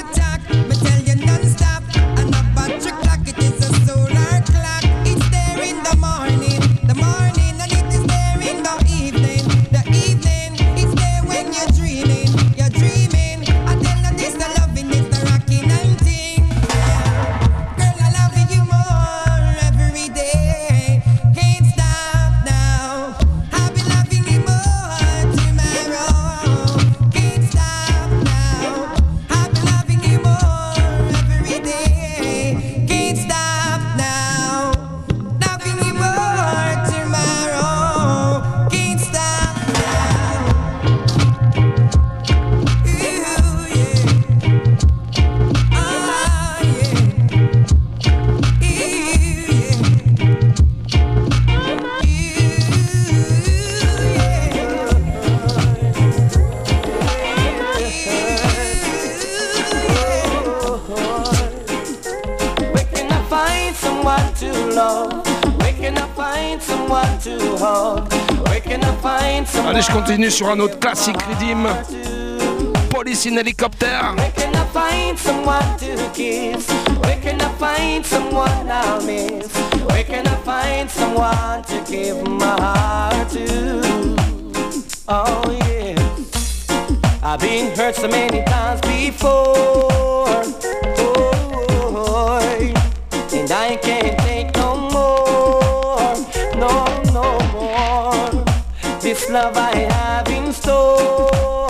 Allez, je continue sur un autre classique Redeem. Police in Helicopter. Where can I find someone to kiss? Where can I find someone I'll miss? Where can I find someone to give my heart to? Oh yeah, I've been hurt so many times before. Oh, and I can't take no more. No, no more. This love I have in store.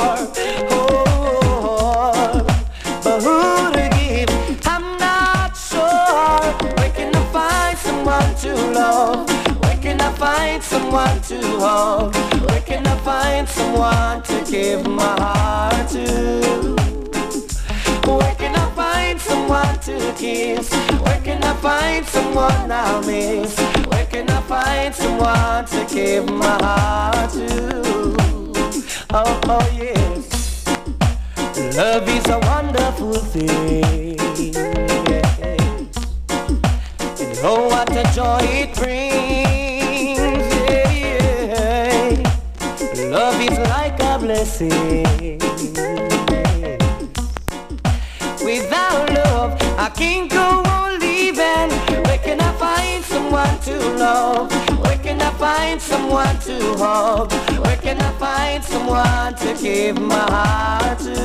Oh, but who to give? I'm not sure. Where can I find someone to love? Where can I find someone to hold? Where can I find someone to give my heart to? Where can I find someone to kiss? Where can I find someone I'll miss? Where can I find someone to give my heart to? Oh, oh yes. Love is a wonderful thing. And oh, what a joy it brings. Yeah, yeah. Love is like a blessing. Without love, I can't go on living. Where can I find someone to love? Where can I find someone to hug? Where can I find someone to give my heart to?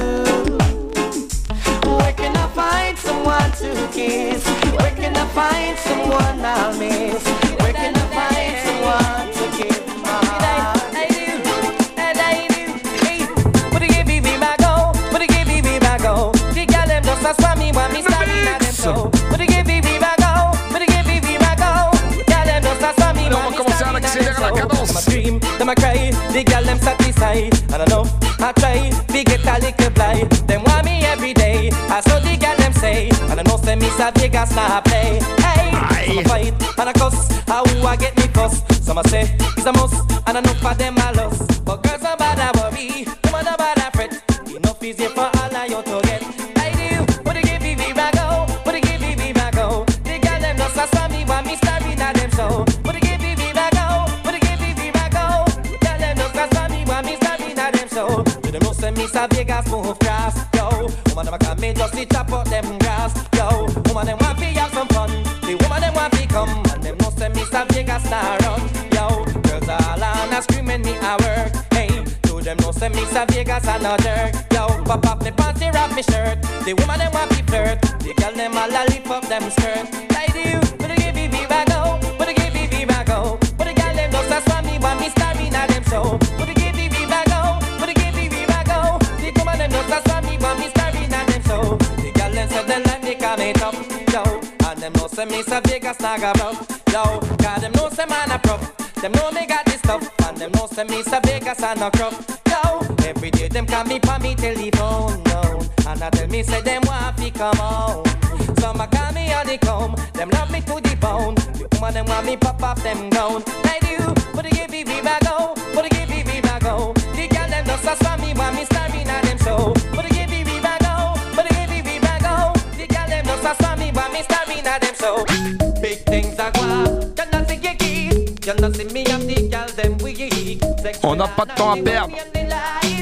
Where can I find someone to kiss? Where can I find someone I'll miss? Where can I find someone to give my heart? I do, and I do. Hey, but give me my go, but give me my go. The girl them just a swam me when me starting at them so. But give me my go, but give me my go. Girl them just a swam me when me starting at them so. Them a scream, them a cry, the girl them satisfied. And enough, I try, we get a little blind. Them want me every day, I saw the girl them say. And I know say me sa Vegas now play. Hey, some a fight, and I cuss, how I get me fuss. Some a say, it's a must, and enough for them I lost. But girls are bad I worry, women are bad I fret. Enough easy for all of you to get. I do, but they give me back go, but they give me back go. The girl them just a saw me when me starting at them so. But they give me back go, but they give me back go. Girl them just a saw me when me starting at them so. Do them know say me sa Vegas move grass, yo. Woman them a come in just to chop up them grass, yo. Woman them want to have some fun, the woman them want to come, and them know say me sa Vegas now run, yo. Girls all on a screaming me a work, hey. Do them know say me sa Vegas and no jerk, yo. Pop up me pants, tear off me shirt. The woman them want to flirt, the girl them all a lift up them skirt. I do, but they give me back go, but they give me back go. But the girl them just a swam me when me starting at them show. But they give me back go, but they give me back go. The woman them just a swam me when me starting at them show. The girl them say they like me come it up, yo. And them know say me sa Vegas naga rough, yo. Cause them know say man a prof, them know me got this stuff. And them know say me sa Vegas and no crop, yo. Every day them call me pa me telephone, no. And I tell me say them want to come home. Some a call me on the comb, them love me to the bone. The woman them want me pop off them gown. I do, but they give me back go, but they give me back go. The girl them just a swam me when me starving at them show. But they give me back go, but they give me back go. The girl them just a swam me when me starving at them show. Big things are going, you know see you keep, you know see me and the girl them we. On n'a pas de temps à perdre.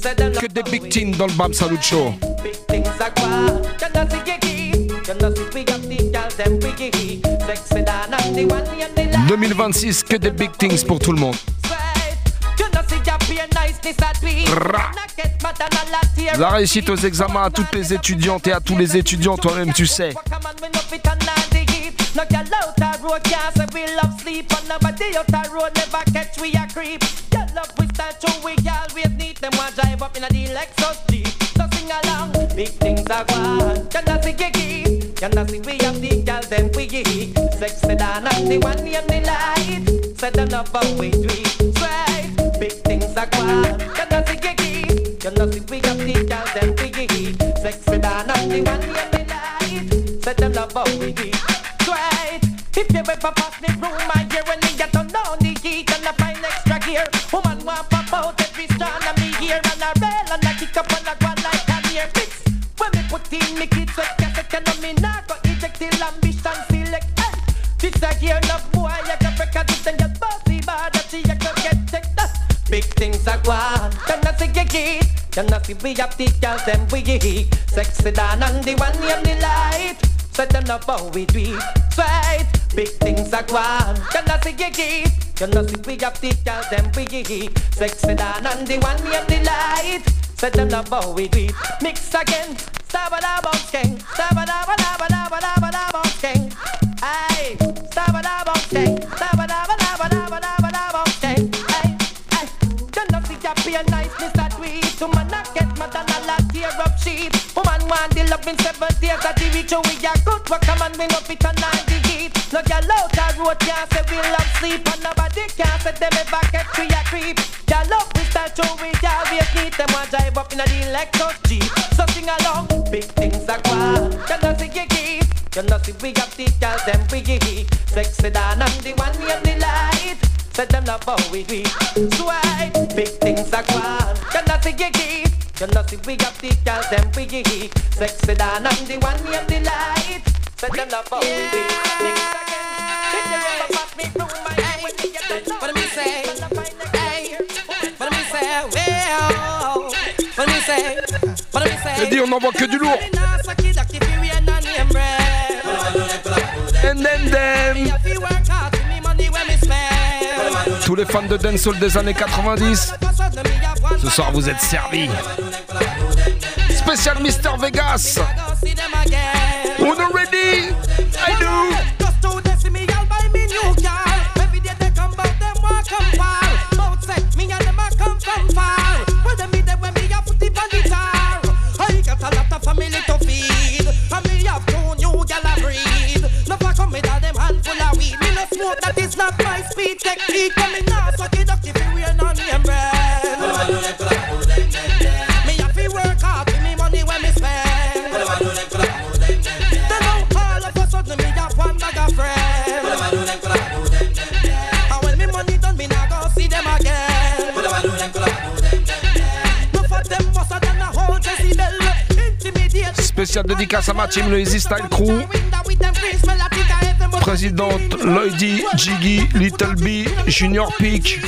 Que des big teams dans le Bam Salut Show. deux mille vingt-six, que des big things pour tout le monde. La réussite aux examens à toutes les étudiantes et à tous les étudiants, toi-même tu sais. No girl out a road can't say we love sleep, and nobody out a road never catch we a creep. Girl love we start to we always need them one drive up in a the Lexus Jeep. So sing along, big things are gone. Can I see you keep? Can I see we have the girl them we eat? Sexy down and the one in the light. Set them up how we do it. Right, big things are gone. Can I see you keep? Can I see we have the girl them we eat? Sexy down and the one in the light. Set them up how we do it. Right. If you ever pass me through my ear when you get to know the heat and I find extra gear, woman want pop out every strand of me here and I rail and I kick up and I go like a near mix. When me put in me kids with cassette and me now go eject till ambition select. Hey, this a gear enough boy you can break a tooth and just bossy bad that you can get checked up. Big things are gone, can I see you get? Can I see we have the girls them we eat? Sexy down and the one in the light. Set them up how we do it. Right, big things are gone. Can I see you keep? Can I see we have the girls them we eat? Sexy down and the one in the light. Set them up how we do it. Mix again. Stabada bounce king. Stabada bada bada bada bada bounce king. Aye. Stabada bounce king. Stabada bada bada bada bada bounce king. Aye. Aye. Can I see you be a niceness that we eat? To man not get mad and a lot tear up sheet. Woman want the love in seven days at the reach. So we are good. What come and bring up it and ninety heat. No girl out a road can't say we love sleep. And nobody can't say them ever catch we a creep. Girl love we start to we always need them one drive up in a the Lexus Jeep. So sing along, big things are gone. Can I see you keep? Can I see we have the girls them we eat? Sexy down and the one in the light. Set them love how we do it. Sweet, big things are gone. Can I see you keep? Can I see we got the girls them we eat? Sexy down and the one in the light. Set them love how we do it. Mix again. If you ever pass me through my eye when you get the What do me say? Hey, what do me say? Well, what do me say? What do me say? Je dis on n'envoie que du lourd. And then them. Tous les fans de dancehall des années quatre-vingt-dix, ce soir vous êtes servis. Spécial Mister Vegas. On est ready? I do. Family to feed, and me have two new gal a breed. Never come with all them handful of weed. Me no smoke, that is not my speed technique. Come in now, suck it up if you wear no name brand. Me have to work hard for me money when me spend. Then now all of a sudden me have one bag of friends. And when me money done, me nah go see them again. No for them faster than a whole Jezebel. Spécial dédicace à ma team, le Easy Style Crew. Présidente Lloydie, Jiggy, Little B, Junior Peak.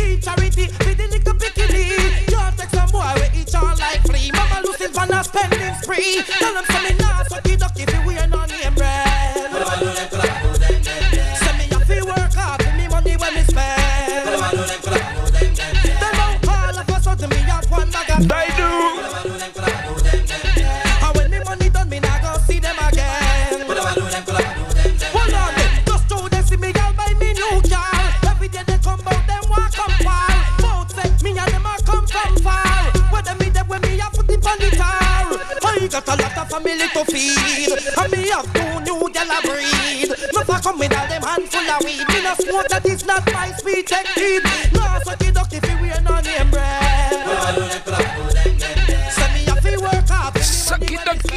Got a lot of family to feed, and me have two new gal a breed. Never come with all them handful of weed. Me no smoke, that is not my speed technique. No suck it up if you wear no name brand. So me have to work hard. Suck it up.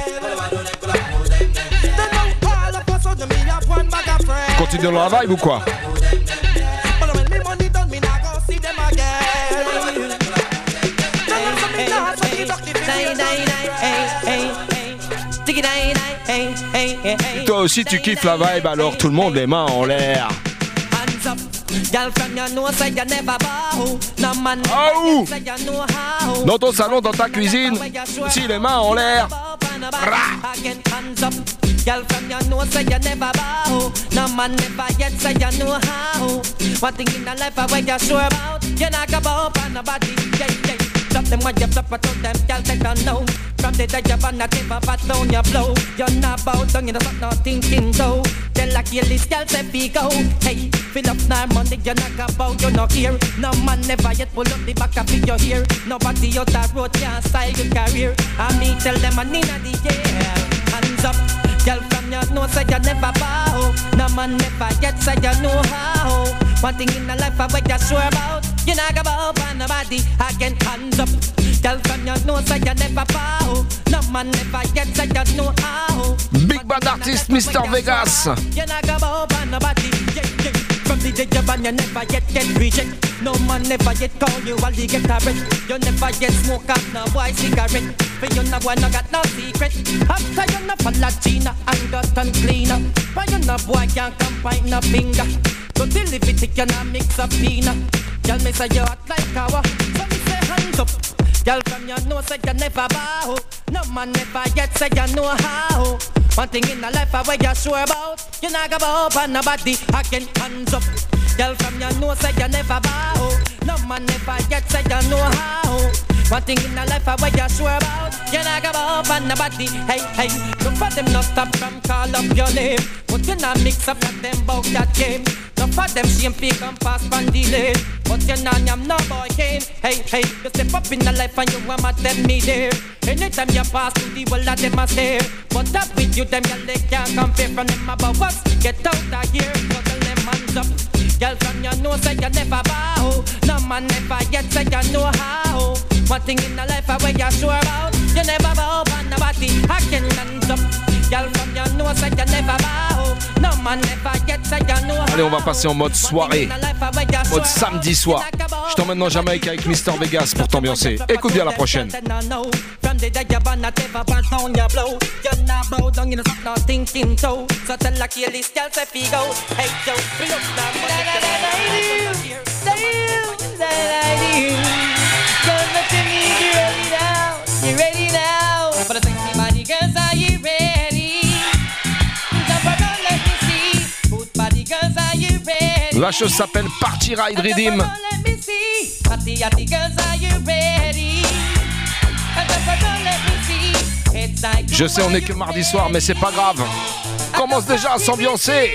Then now all of a sudden me have one bag of friends. Continue dans la vibe ou quoi? But when me money done, me nah go see them again. Toi aussi tu kiffes la vibe, alors tout le monde les mains en l'air. Girl from your nose say you never bow. No man oh. say you know how. Dans ton salon, dans ta cuisine, si les mains en l'air. Girl from your nose say you never bow. No man never yet say you know how. One thing in the life where you're sure about, you not go bow on nobody. Yeah, yeah. Drop them when you flop it on them, girl they don't know. From the day you're on the table, but down your blow. You're not bow down, you don't not thinking so. Tell like your list, girl say we go. Hey, fill up now money, you're not go bow, you're not here. No man never yet pull up the back of your hair. Nobody out that road can style your career. And me tell them I need the air. Hands up. Girl from your nose say you never bow. No man never yet say you know how. One thing in the life where you're sure about, you not go bow on nobody. Again, hands up. Girl from your nose say you never bow. No man never yet say you know how. Big bad artist Mister Vegas. You not go bow on nobody. Yeah, yeah. From the day you're born, you never yet get reject. No man never yet call you while you get a breath. You never yet smoke up no boy cigarette. But you know one no got no secret. After you no follow Gina and got uncleaner. But you know boy can't come find no finger. So till if it you no mix up peanut. Girl me say you hot like cow. So me say hands up. Girl from your nose say you never bow. No man never yet say you know how. One thing in the life where you're sure about, you not go bow on nobody. Again, hands up. Girl from your nose say you never bow. No man never yet say you know how. One thing in the life where you're sure about, you not go bow on nobody. Hey, hey, look for them not stop from call up your name. But you not mix up with them about that game. Look for them shame fi come past from delay. But you not yam no boy cane. Hey, hey, you step up in the life and you want to tell me there. Anytime you pass through the world of them a stare. But up with you them you they can't compare from them about us. Get out of here, cuddle them hands up. Girl from your nose say you never bow. No man never yet say you know how. One thing in the life where you're sure about, you never bow on nobody. I can hands up. Girl from your nose say you never bow. No man never yet say you know how. Allez, on va passer en mode soirée, mode samedi soir. Je t'emmène en Jamaïque avec Mister Vegas pour t'ambiancer. Écoute bien la prochaine. From the day you're born, I never pass down your blow. You're not bow down, you're not thinking so. So tell like your list, girl, say fi go. Hey, yo, bring up that money. Cause what you need, you ready now. You ready now. For the sexy body girls, are you ready? Jump around, let me see. Good body girls, are you ready? La chose s'appelle Party Ride Redeem. Let me see. Party, party girls, are you ready? Je sais, on est que mardi soir, mais c'est pas grave. Commence déjà à s'ambiancer.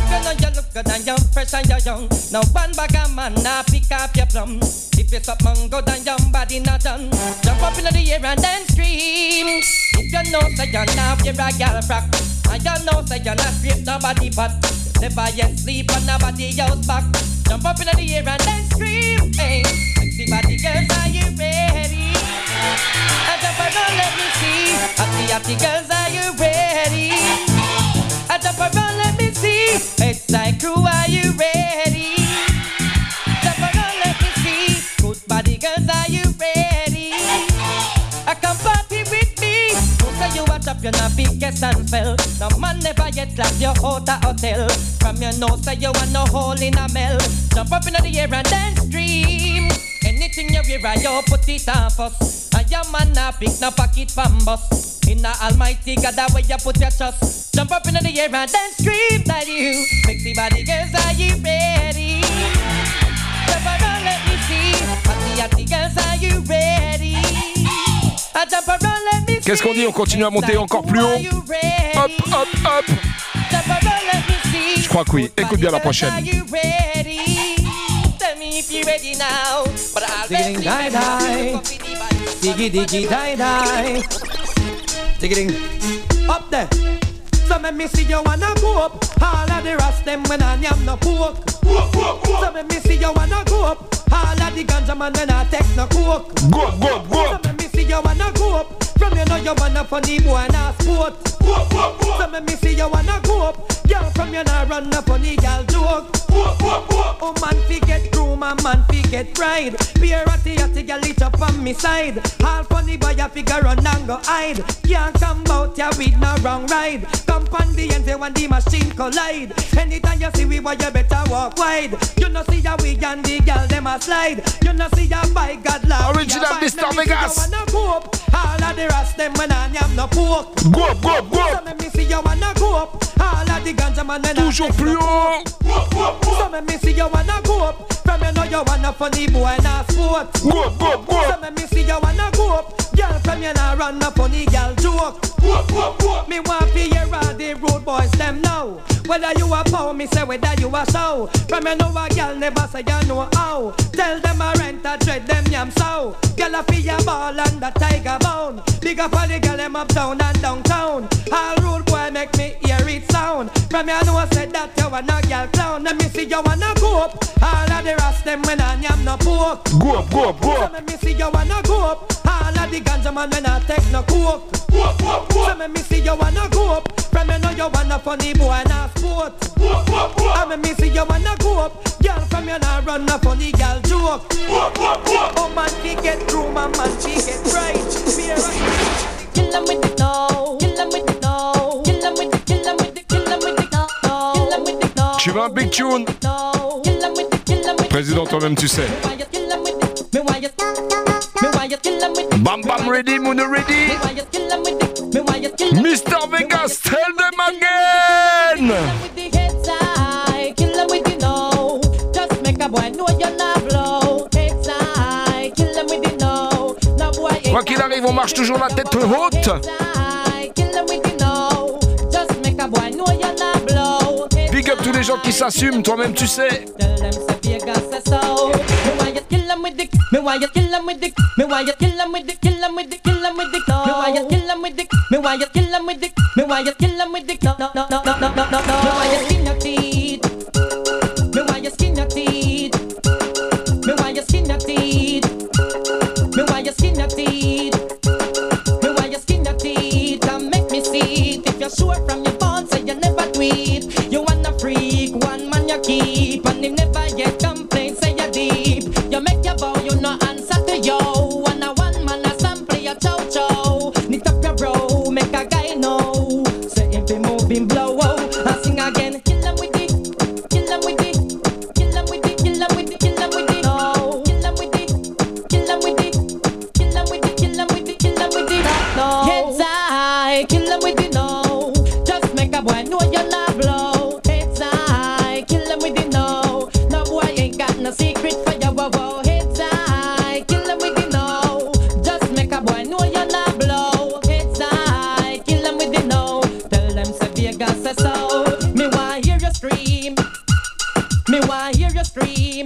No one bag a man now pick up your plum. If you stop man go down your body not done. Jump up in the air and then scream. If you know say you're not you're a girl frack. And you know say you're not scrape nobody but never yet sleep on nobody else back. Jump up in the air and then scream. Hey, sexy body girls, are you ready? And jump around, let me see. Happy, happy girls, are you ready? And jump around, let me see. It's like crew, are you ready? Jump around, let me see. Good body girls, are you ready? I come party with me. Don't say you watch up, you're not biggest and fell. No man never yet clap your out a hotel. From your nose, say you want no hole in a mel. Jump up in the air and then scream. Anything you wear, you put it on first. And your man a pick no pocket from bus. In the almighty God, that way you put your trust. Jump up in the air and then scream like you. Sexy body girls, are you ready? Jump around, let me see. Happy, happy girls, are you ready? Jump around, let me see. Qu'est-ce qu'on dit? On continue à monter encore plus haut. Hop, hop, hop. Jump around, let me see. Je crois que oui. Écoute bien la prochaine. Are you ready? Tell me if you're ready now. But I'll Digging die die. Diggy diggy die die. Digging up there. So let me see you wanna go up. All of the rest them when I am no pork. So let me see you wanna go up. All of the ganja man when I take no coke. Go go go. So let me see you wanna go up. From you know you wanna funny boy and a sport. So let me see you wanna go up. Girl from you now run a funny girl joke. Oh man fi get groom and man fi get bride. Beer ratty ratty girl it up on me side. All funny boy a figure run and go hide. Can't come out ya with no wrong ride. Come on the end when the machine collide. Anytime you see we boy you better walk wide. You know see ya we and the girl them a slide. You know see ya by God love. Original Mister Vegas. All of the rest them when I am no pork. Go up, go up, go up. So me see you wanna go up. All of the ganja man when toujours plus haut. So me see you wanna go up. From you know you wanna funny boy and a sport. Go up, go up, go up. So me see you wanna go up. Girl from you nah run a funny girl joke. Me want to hear all the road boys them now. Whether you a power, me say whether you a show. From you know a girl never say you know how. Tell them a rent a tread them yam so. Girl a feel a ball and the tiger bone. Big up all the girl them uptown and downtown. All road boy make me hear it sound. From you know said that you a no girl clown. Let me see you wanna go up. All of the rest them when I yam no pork. Go up, go up, go up. So let me see you wanna go up. All of the ganja man when I take no coke. So let me see you wanna go up. From you know you wanna funny boy and a sport. And let me see you wanna go up. Girl from you nah run a funny girl joke. Oh man she get through, my man she get right. Be right. Kill 'em with it now. Kill 'em with it now. Kill 'em with it. Kill 'em with it. Kill 'em with it now. Kill 'em with it now. Tu veux un big tune? Président, toi-même tu sais. Bam Bam ready, Mono ready. Mister Vegas, tell them again. Quoi qu'il arrive, on marche toujours la tête haute. Big up tous les gens qui s'assument, toi-même tu sais. Me why you kill 'em with dick? Me why you kill 'em with dick? Kill 'em with dick? Kill 'em with dick? Me why you kill 'em with dick? Me why you kill 'em with dick? Me why you kill 'em with dick? No no no no no no no no. Me why you skin your teeth? Me why you skin your teeth? Me why you skin your teeth? Me why you skin your teeth? Me why you skin your teeth? And make me see it. If you're sure from your bones, say you never tweet. You wanna freak, one man you keep, and him never yet complain. Say you deep. You make your bow, you no answer to yo. One a one man a sample your chow chow. Knit up your bro, make a guy know. Say if he moving blow out, I sing again. Kill 'em with it, kill 'em with it, kill 'em with it, kill 'em with it, kill 'em with it. No, kill 'em with it, kill 'em with it, kill 'em with it, kill 'em with it, kill 'em with it. No, heads high, kill 'em with it. No, just make a boy know you're not blow. Heads high, kill 'em with it. No, no boy ain't got no secret for you. Wow, wow. Heads high, kill 'em with it. No, just make a boy know you're not blow. Heads high, kill 'em with it. No, tell them say Vegas say so. Me want hear you scream. Me want hear you scream.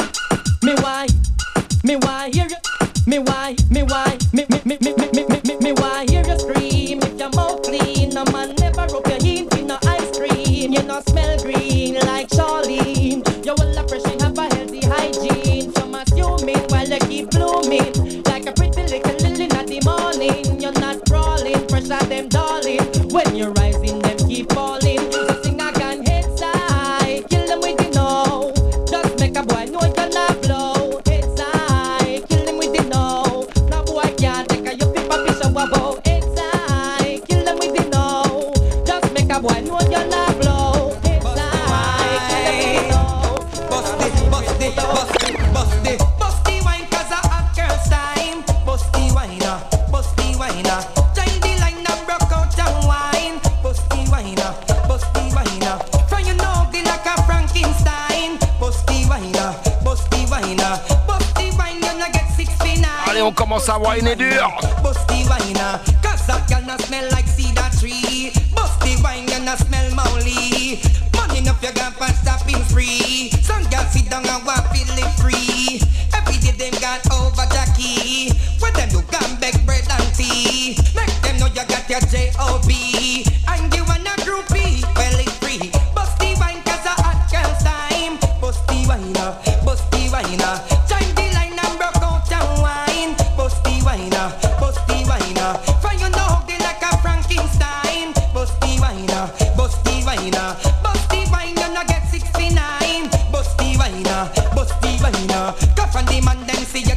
Me want, me want hear you. Me want, me want, me me me me me me me me want hear you scream. If your mouth clean, no man never rub your hint in no ice cream. You no smell green like Charlene. You will appreciate have a healthy hygiene. Some assuming while you keep blooming like a pretty little lily in the morning. You're not crawling, pressure them darling. When you're rising, them keep falling. So sing again, heads high, kill them with it no. Just make a boy know you're not blow. Heads high, kill them with it no. No boy can't take a you flip a fish about. Heads high, kill them with it no. Just make a boy know you're not blow. Heads high, kill them with it no. Bust it, bust it, bust it, bust it. Bust the wine 'cause a hot girl's time. Bust the wine, uh, bust the wine, uh. Join the line and broke out and wine. Bust the wine, uh, bust the wine, uh. From you know the like a Frankenstein. Bust the wine, uh, bust the wine, uh. Bust the wine, you not get sixty-nine. Allez, on commence à whiner dur. Bust the wine, uh, 'cause that girl not smell like cedar tree. Bust the wine, you not smell molly. Money enough, you got fast shopping free. Some girls sit down and want feel it free. Every day them got over Jackie. When them do come back bread and tea. Make them know you got your J O B. And you want a groupie, well it's free. Bust the wine 'cause a hot girl's time. Bust the wine, uh, bust the wine, uh. Join the line and broke out and wine. Bust the wine, uh, bust the wine, uh. For you know they like a Frankenstein. Bust the wine, uh, bust the wine, uh. Bust the wine, you not get sixty-nine. Bust the wine, uh, bust the wine, uh. Cuff and the man them see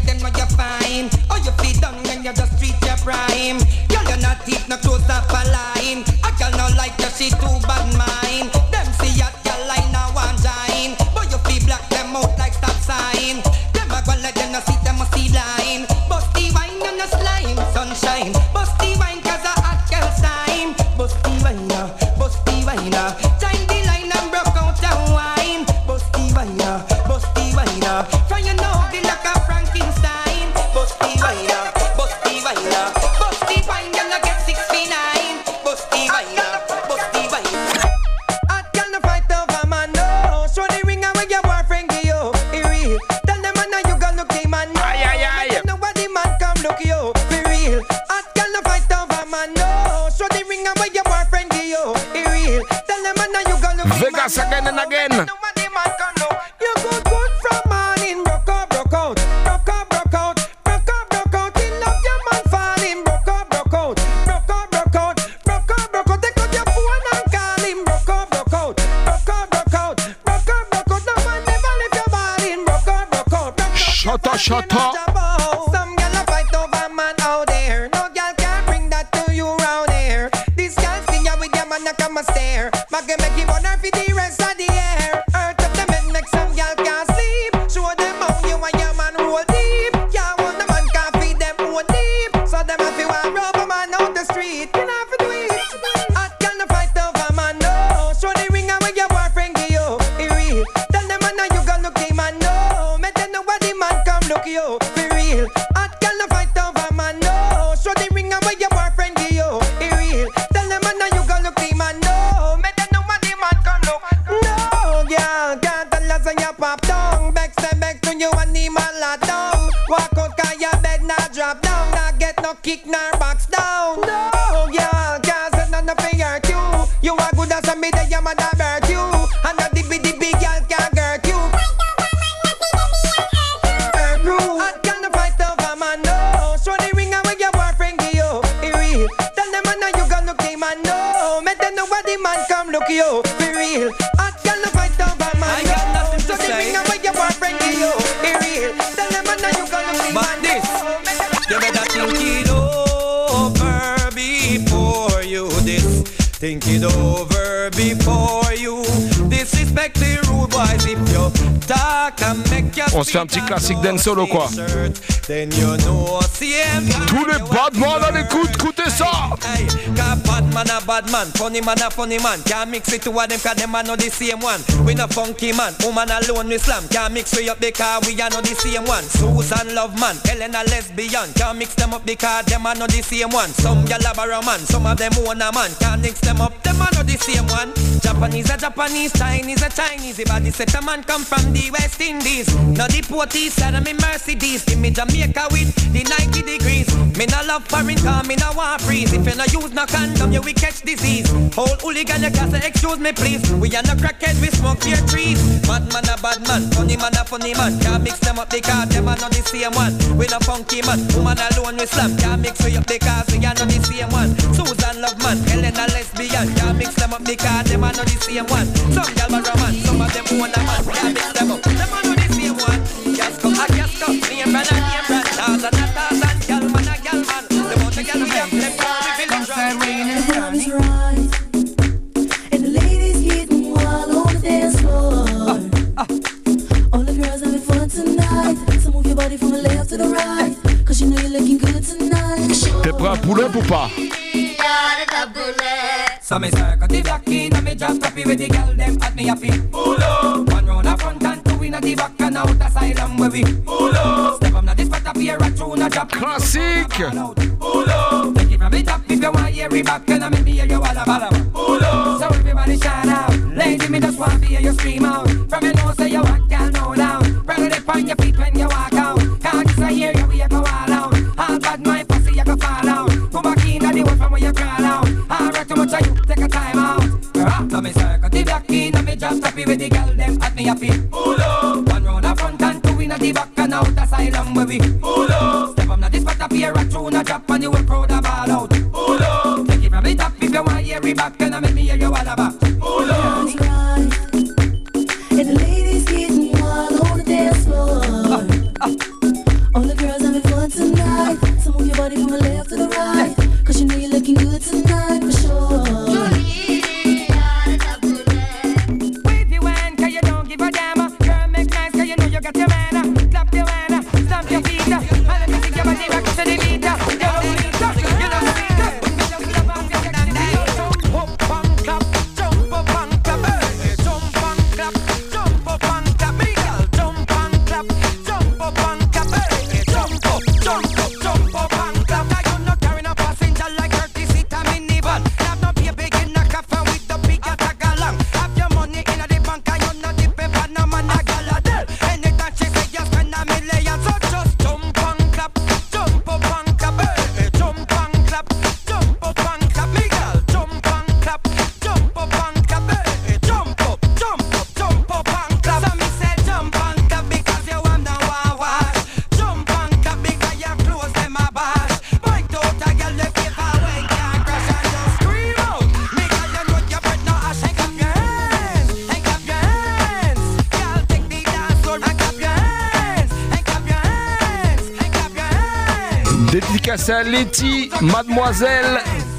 half a line. A girl no like to see too bad mind. Them see a girl line a one giant, but you feel black them out like stop sign. Them a go let them no see them a see line. Bust the wine and the slime, sunshine. Bust the wine 'cause a hot girl's time. Bust the wine, bust the wine. Time the line and broke out the wine. Bust the wine, bust the wine. From you know the like a Frankenstein. Bust the wine, bust the wine. Bust the wine, girl, I get six feet nine. Bust the wine, bust the wine. Hot girl no fight over man, no. Show the ring away your boyfriend give you. Be real. Tell them man now you gonna look the man. No. Aye, aye, aye. Make them know what the man come look you. Be real. Hot girl no fight over man, no. Show the ring away your boyfriend give you. Be real. Tell them man now you gonna look the man. Vegas again and again. You good, good from morning, broke out, broke out, broke out, broke out, broke out, broke out. You love your man falling, broke out, broke out, broke out, broke out, broke out, broke out. Take out your phone and call him, broke out, broke out, broke out, broke out, broke out, broke out. No man never leave your body, broke out, broke out, broke out. Shut up, shut up. Some girl a fight over man out there. No girl can bring that to you round here. This girl see ya with your man a come a stare. Mag make you wonder for the rest of the year. Earth up the bed, make some girl can't sleep. Show them how you and your man roll deep. Yeah, one the man can't feed them roll deep. So them have to want rub a man out the street. You know have to do it. Hot girl no fight over man, no. Show the ring away your boyfriend give you. Be real. Tell them man now you gonna look the man, no. Make them know what the man come look you. Be real. Hot girl no fight over man, no. Show the ring away your boyfriend give you. Be real. Tell them man now you gonna look the man, no. Make them know what the man come look. No, girl, can't tell us when you pop down. Back step back to you and the man la down. Walk out 'cause your bed not drop down. Not get no kick nor box down. No, girl, can't say nothing for hurt you. You are good as a me that your mother birth you. And the dibby dibby girl can't hurt you. Hurt you. Hot girl no fight over man, no. Show the ring away your boyfriend give you. Be real. Tell them man now you gonna look the man, no. Make them know what the man come look you. Be real. Hot girl no fight over man, I got nothing to so the say. ring away your boyfriend give you. Be real. Tell them man now you gonna look the But man, this, no. you better think it over before you this. Think it over before you disrespect the rude boys. If you talk and make your On se fait un petit classique dancehall ou quoi? Then you know C M. Tous les bad man à l'écoute, écoutez ça. Hey, cause bad man a bad man, funny man a funny man. Can't mix it two of them cause them are not the same one. We no funky man, woman alone we slam. Can't mix we up because we are not the same one. Susan love man, Helen a lesbian. Can't mix them up because them are not the same one. Some gyal a barra man, some of them own a man. Can't mix them up, them are not the same one. Japanese a Japanese, Chinese a Chinese. The body set a man come from the West Indies. Now the Porties side of me Mercedes. Give me Jamaica with the ninety degrees. Me no love foreign car, me no want freeze. If you no use no condom, you will catch disease. Whole hooligan, you can't say excuse me please. We are no crackhead, we smoke your trees. Bad man a bad man, funny man a funny man. Can't mix them up because them are not the same one. We no funky man, woman alone we slam. Can't mix we up because we are not the same one. Susan love man, Helen a lesbian. Can't mix them up because them are not the same one. Some gyal are man, some of them own a man. Can't mix them up, them are not the same one. Just come, I just come, name brand and name brand. Thousand and thousand, gyal man a gyal man. The more the gyal we have, them call we village right. The love is right, and the ladies getting wild on the dance floor. Uh, uh. All the girls having fun tonight, so move your body from the left to the right, cause you know you're looking good tonight. T'es prêt à pull-up ou pas? So me circle the black in and me just happy with the girl them at me happy. Pull up. One round a front and two in a the back and out asylum where we pull up. Step up now this spot up here a tune a drop. Classic. Pull up. Take it from the top if you want hear it back and I make me hear you all about it. Pull up. So everybody shout out. Lady me just want to hear you scream out. From your nose say you walk girl no down. Brother dip on your feet when you walk out. Can't just hear you we go all out. All bad my pussy you go fall out. Go back in and the one from where you crawl out. Alright too much of you take a time out. So me circle the black in and me just happy with the girl them at me happy. Pull up. One round a front and two in a the back and out asylum where we pull up. Step up now this spot up here a tune a drop and you will proud of all out. Pull up. Take it from the top if you want hear it back and I make me hear you all about. Pull up. And the ladies getting wild on the dance floor. Uh, uh. All the girls having fun tonight, so move your body from the left to the right, cause you know you're looking good tonight. Dédicace à Letty, Mademoiselle.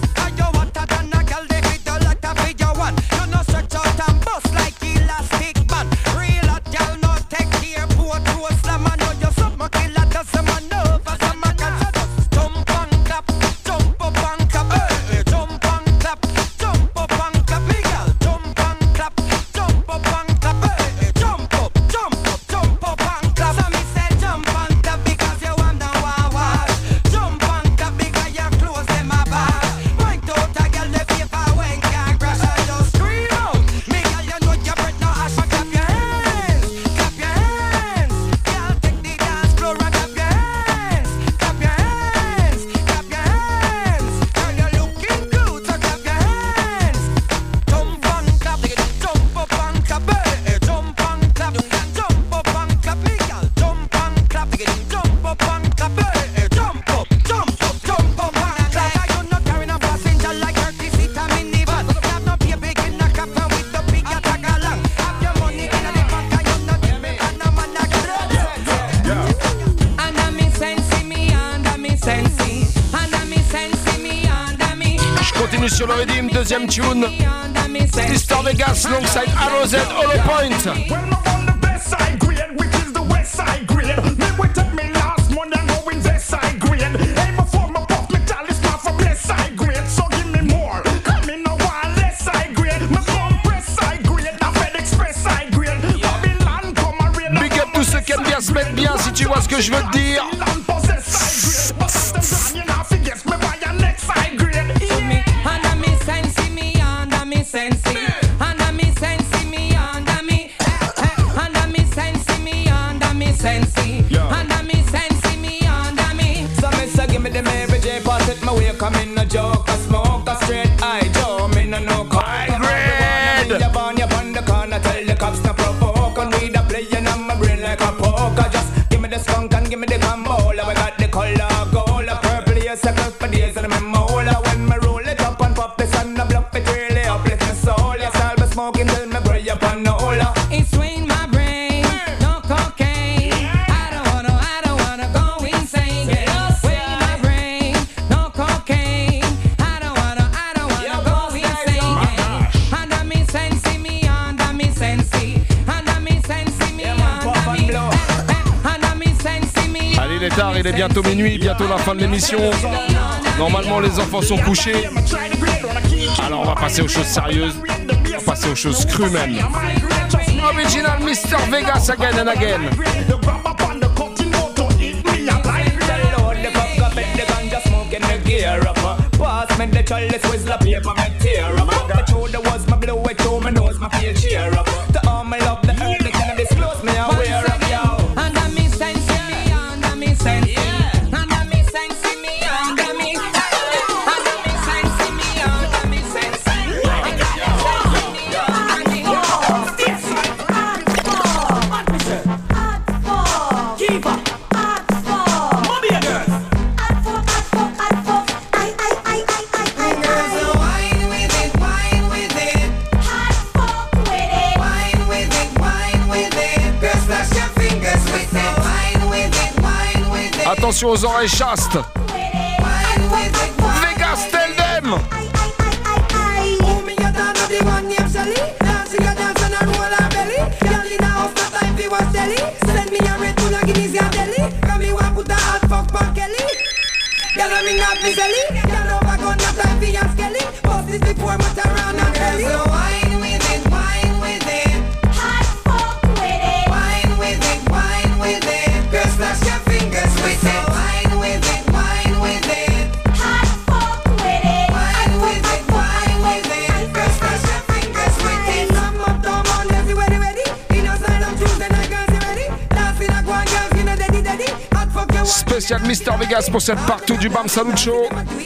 Sur le rythme, deuxième tune, Mister Vegas alongside Arrow Z, Hollow Point. Big up tous ceux qui aiment bien se mettre bien, si tu vois ce que je veux te dire. Come in a joke, a smoke, a straight eye, Joe, me no no call. I grade. You burn, you burn the corner, tell the cops to provoke. And we the playing on my brain like a poker. Just give me the skunk and give me the combo. We got the color gold, a purple, yes, a couple days and a memo. When me roll it up and pop this and the bluff, it really uplift my soul. Yes, I'll be smoking till me bray up on the hole. It's swing my brain, no cocaine. I don't wanna, I don't wanna go insane. Swing my brain, no cocaine. I don't wanna, I don't wanna go insane. Under me sensi, me under me sensi. Under me sensi, me under me. Under me sensi, me. Allez, il est tard, il est bientôt minuit, bientôt la fin de l'émission. Normalement, les enfants sont couchés. Alors, on va passer aux choses sérieuses. On va passer aux choses crues même. Original Mister Vegas again and again. Pass me the chalice, whistle paper, me tear up. The shoulder was my blue, it to my nose, my feel cheer up. The arm I love, the earth, the kind of disclose me, I wear up, yo. Under me sense, me under me sense. Under me sense, me under me. Under me sense, me under me sense. Keep up. Mommy and girls. Attention aux oreilles chastes. Vegas, tell them. Send me a red bull and give me a belly. Come me want put a hot fuck on Kelly. me silly. Girl over gun, not time for your skelly. Bust it before much around and belly. So wine with it, wine with it. Hot fuck with it. Wine with it, wine with it. Girl, slash your fingers with it. Wine with it, wine with it. Hot fuck with it. Wine with it, wine with it. Girl, slash your fingers with it. Some up, down, on, everywhere ready. In a sign of Tuesday night, girls, you ready? Dancing like one girl, you know, daddy, daddy. Hot fuck your one. Spécial Mister Vegas pour cette partout du Bam Salut Show.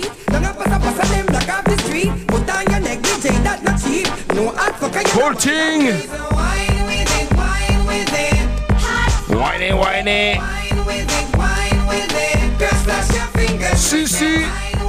Bolting. Whiny, whiny. Si, si.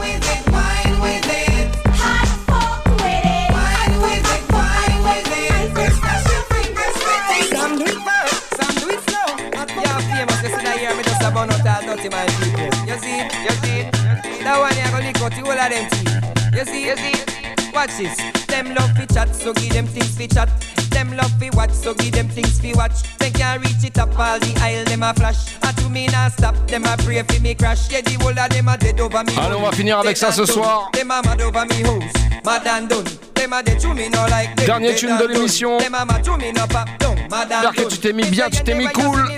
Some do it fast, some do it slow. You're famous, you see that here, me just a bun out all dirty man people. You see it, you see it, that one here go lick out the whole of them teeth. You see, you see, watch this. Them love fi chat, so give them things fi chat. Them love fi watch, so give them things fi watch. They can't reach it up all the aisle, them a flash. And to me not stop, them a pray fi me crash. Yeah, the whole of them a dead over me. Allez, on va finir avec ça ce soir. Them a mad over me house, mad and done. Them a dead to me no like them. Dernier tune de l'émission. Them a mad to me no pop down, mad and done. J'espère que tu t'es mis bien, tu t'es mis cool.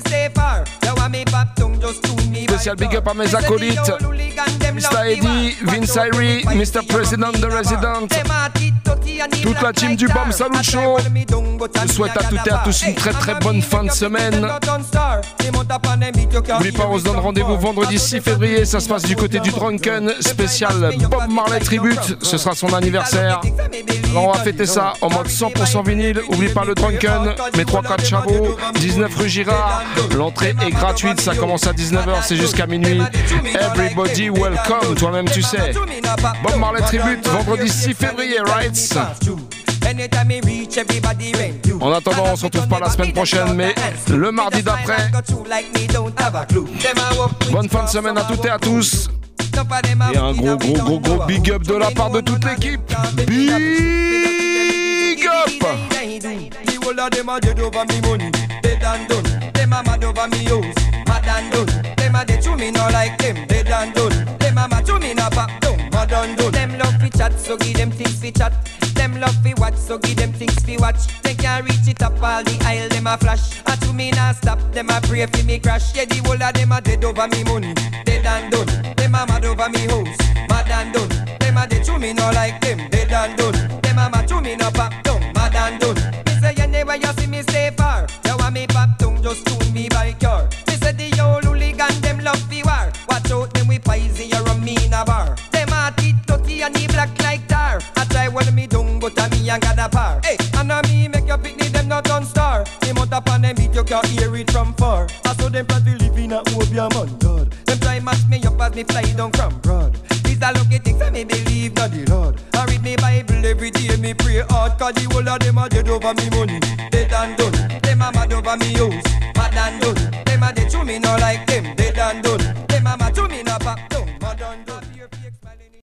Spécial big up à mes acolytes, Mister Eddie, Vince Irie, Mister President The Resident, toute la team du Bam Salut Show. Je souhaite à toutes et à tous une très très bonne fin de semaine. N'oublie pas, on se donne rendez-vous vendredi six février, ça se passe du côté du Drunken, spécial Bob Marley Tribute, ce sera son anniversaire. Alors on va fêter ça en mode cent pour cent vinyle. Oublie pas le Drunken, mes trois quatre chavots, dix-neuf rue Girard. L'entrée est gratuite, ça commence à dix-neuf heures, c'est jusqu'à minuit. Everybody welcome, toi-même tu sais. Bob Marley Tribute, vendredi six février, right? En attendant, on se retrouve pas la semaine prochaine, mais le mardi d'après. Bonne fin de semaine à toutes et à tous. Et un gros gros gros gros big up de la part de toute l'équipe. Big up. All of them are dead over me money, dead and done. Them a mad over me house, mad and done. Them a dead to me no like them, dead and done. Them a mad to me no pop down, mad and done. Them love fi chat, so give them things fi chat. Them love fi watch, so give them things fi watch. They can't reach it up all the aisle, them a flash. And to me not stop, them a pray fi me crash. Yeah, the whole of them a dead over me money, dead and done. Them a mad over me house, mad and done. Them a dead to me no like them, dead and done. Them a mad to me no pop down, mad and done. Say anywhere you see me stay far. You want me pop tongue, just tune me by car. Me say the old hooligan, them love the war. Watch out, them we poison you run me in a bar. Them a teeth dirty and he black like tar. I try well me dung, but a me ain't got a par. Hey, and a me make your picnic, them not on star. Them out up on them beat, you can't hear it from far. I saw them plan to live in a Obia man, God. Them try match me up as me fly down from broad. These are lucky things I me believe, not the Lord. I read me Bible every day, me pray hard. Cause the whole of them are dead over me money, dead and done. Them a mad over me house, mad and done. Them a dead to me no like them, dead and done. Them a mad to me no pop down, mad and done.